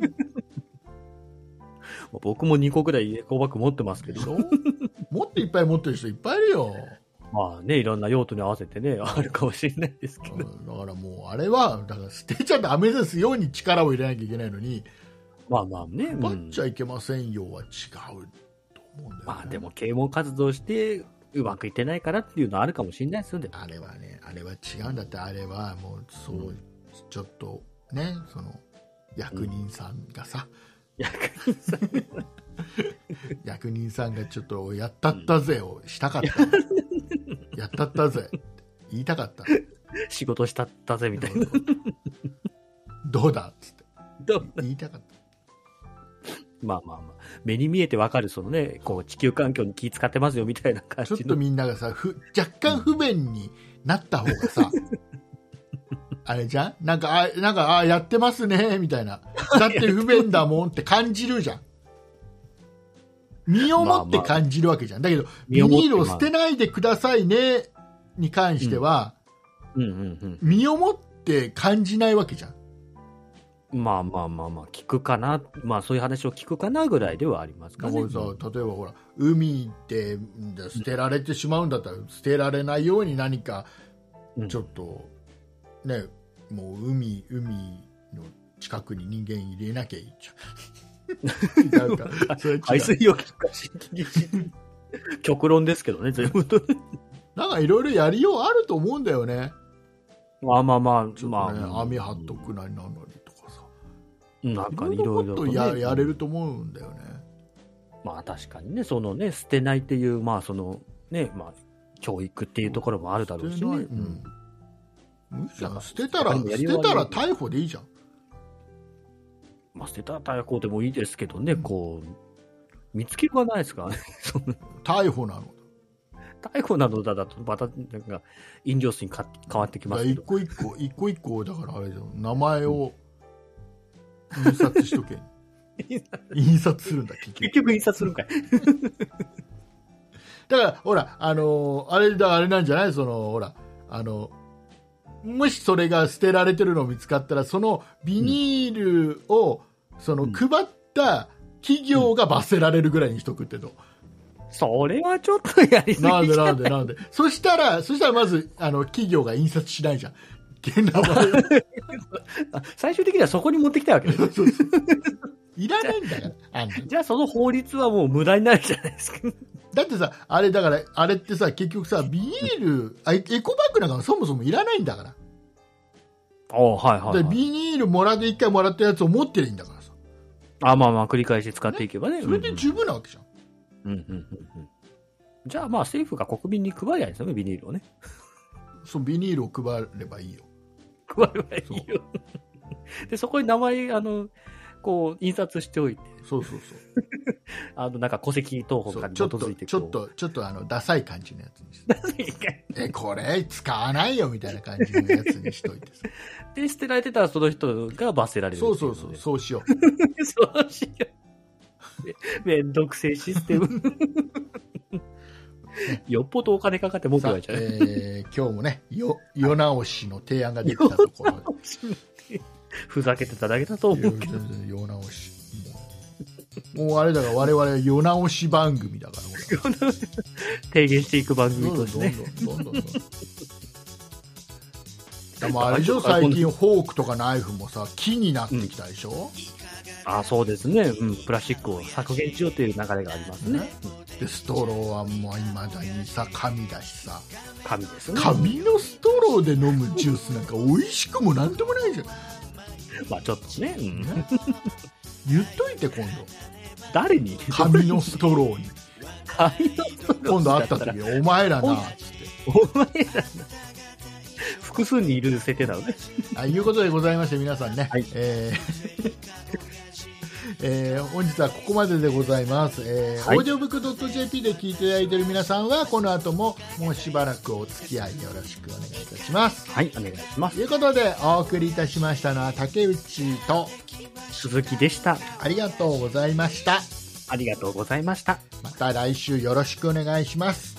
僕もにこくらいエコバッグ持ってますけど。 もっといっぱい持ってる人いっぱいいるよ。 まあね、いろんな用途に合わせてね、あるかもしれないですけど。だからもう、あれは、だから捨てちゃダメですように力を入れなきゃいけないのに、 まあまあね。 奪っちゃいけませんよは違うと思うんだよね。 まあでも啓蒙活動してうまくいってないからっていうのはあるかもしれないですよね。 あれはね、あれは違うんだって、あれはもうそう、うん、ちょっとね、その役人さんがさ、 うん、役人さん役人さんがちょっとやったったぜをしたかった、うん、やったったぜ言いたかった。 仕事したったぜみたいな。 どうだっつってどう言いたかった。 まあまあまあ、目に見えてわかる、そのね、こう地球環境に気使ってますよみたいな感じの。 ちょっとみんながさ、ふ若干不便になった方がさ、あれじゃんなんか、あ、なんか、あ、やってますね、みたいな。だって不便だもんって感じるじゃん。身をもって感じるわけじゃん。だけど、ビニールを捨てないでくださいね、に関しては、 うんうんうんうん、 身をもって感じないわけじゃん。 まあまあまあまあ聞くかな、まあそういう話を聞くかなぐらいではありますかね。 だからさ、例えばほら海って捨てられてしまうんだったら、捨てられないように何かちょっとね、うん、もう海海の近くに人間入れなきゃいいじゃん。違うか。それ違う。 海水浴かし極論ですけどね、全部。 なんかいろいろやりようあると思うんだよね。 まあまあまあ、 ちょっとね、まあ、網張っとくなりなんなりとかさ。 なんかいろいろと、ね、 や, やれると思うんだよね。 まあ確かにね、そのね、捨てないっていう、まあそのね、まあ教育っていうところもあるだろうしね。うん。 うん、捨てたら、捨てたら逮捕でいいじゃん。 まあ捨てたら逮捕でもいいですけどね、こう、見つけ場ないですからね。 逮捕なの。 逮捕などだと、また、なんか、飲料水にか変わってきますけど。 一個一個、一個一個、だからあれじゃん、名前を印刷しとけ。印刷するんだ、結局。 結局印刷するんかい。 だから、ほら、あのー、あれだ、あれなんじゃないその、ほら、あの、もしそれが捨てられてるの見つかったら、そのビニールを、うん、その、配った企業が罰せられるぐらいにしとくってと。 それはちょっとやりすぎじゃない？ なんでなんでなんで。そしたら、そしたらまず、あの、企業が印刷しないじゃん。名前を最終的にはそこに持ってきたわけです。そうそうそう。 いらないんだから。あんじゃあその法律はもう無駄になるじゃないですか。 だってさ、あれだから、あれってさ、結局さ、ビニール、エコバッグなんかそもそもいらないんだから。 ああ、はいはい、はい。 でビニールもらって一回もらったやつを持ってりゃいいんだからさ。 あまあまあ、繰り返し使っていけばね。 ねそれで十分なわけじゃん。 うんうんうんうん。じゃあまあ政府が国民に配りゃいいですよね、ビニールをね。 そう、ビニールを配ればいいよ。 配ればいいよ。で、そこに名前、あの、こう、印刷しておいて。 そうそうそう。 あの、なんか戸籍謄本かに基づいてちょっと、ちょっと、あの、ダサい感じのやつにして。ダサいかえ、これ使わないよみたいな感じのやつにしといてさ。 で、捨てられてたらその人が罰せられる。 そうそうそう、そうしよう。 そうしよう。めんどくせえシステム。よっぽどお金かかって文句言われちゃう。 えー、今日もね、よ、世直しの提案ができたところで。 ふざけてただけだと思うけど。 世直し。もう、もうあれだから我々は世直し番組だから。 提言していく番組としてね。 どんどんどんどんどん。でもあれでしょ、最近フォークとかナイフもさ、木になってきたでしょ、うん、 あ、そうですね、うん。プラスチックを削減しようという流れがありますね。ねで、ストローはもう今だにさ、紙だしさ。 紙ですね。 紙のストローで飲むジュースなんか美味しくもなんともないじゃん。 まあちょっとね。うん、 言っといて今度。 誰に？ 紙のストローに。 紙のストロー今度会った時、お前らな、つって。 お前らな。複数にいる設定なのね。 ということでございまして、皆さんね。 はい、 えーえー、本日はここまででございます。えーはい、オーディオブックドットジェーピー で聞いていただいている皆さんは、この後ももうしばらくお付き合いよろしくお願いいたします。 はい、お願いします。 ということで、お送りいたしましたのは竹内と鈴木でした。 ありがとうございました。 ありがとうございました。 また来週よろしくお願いします。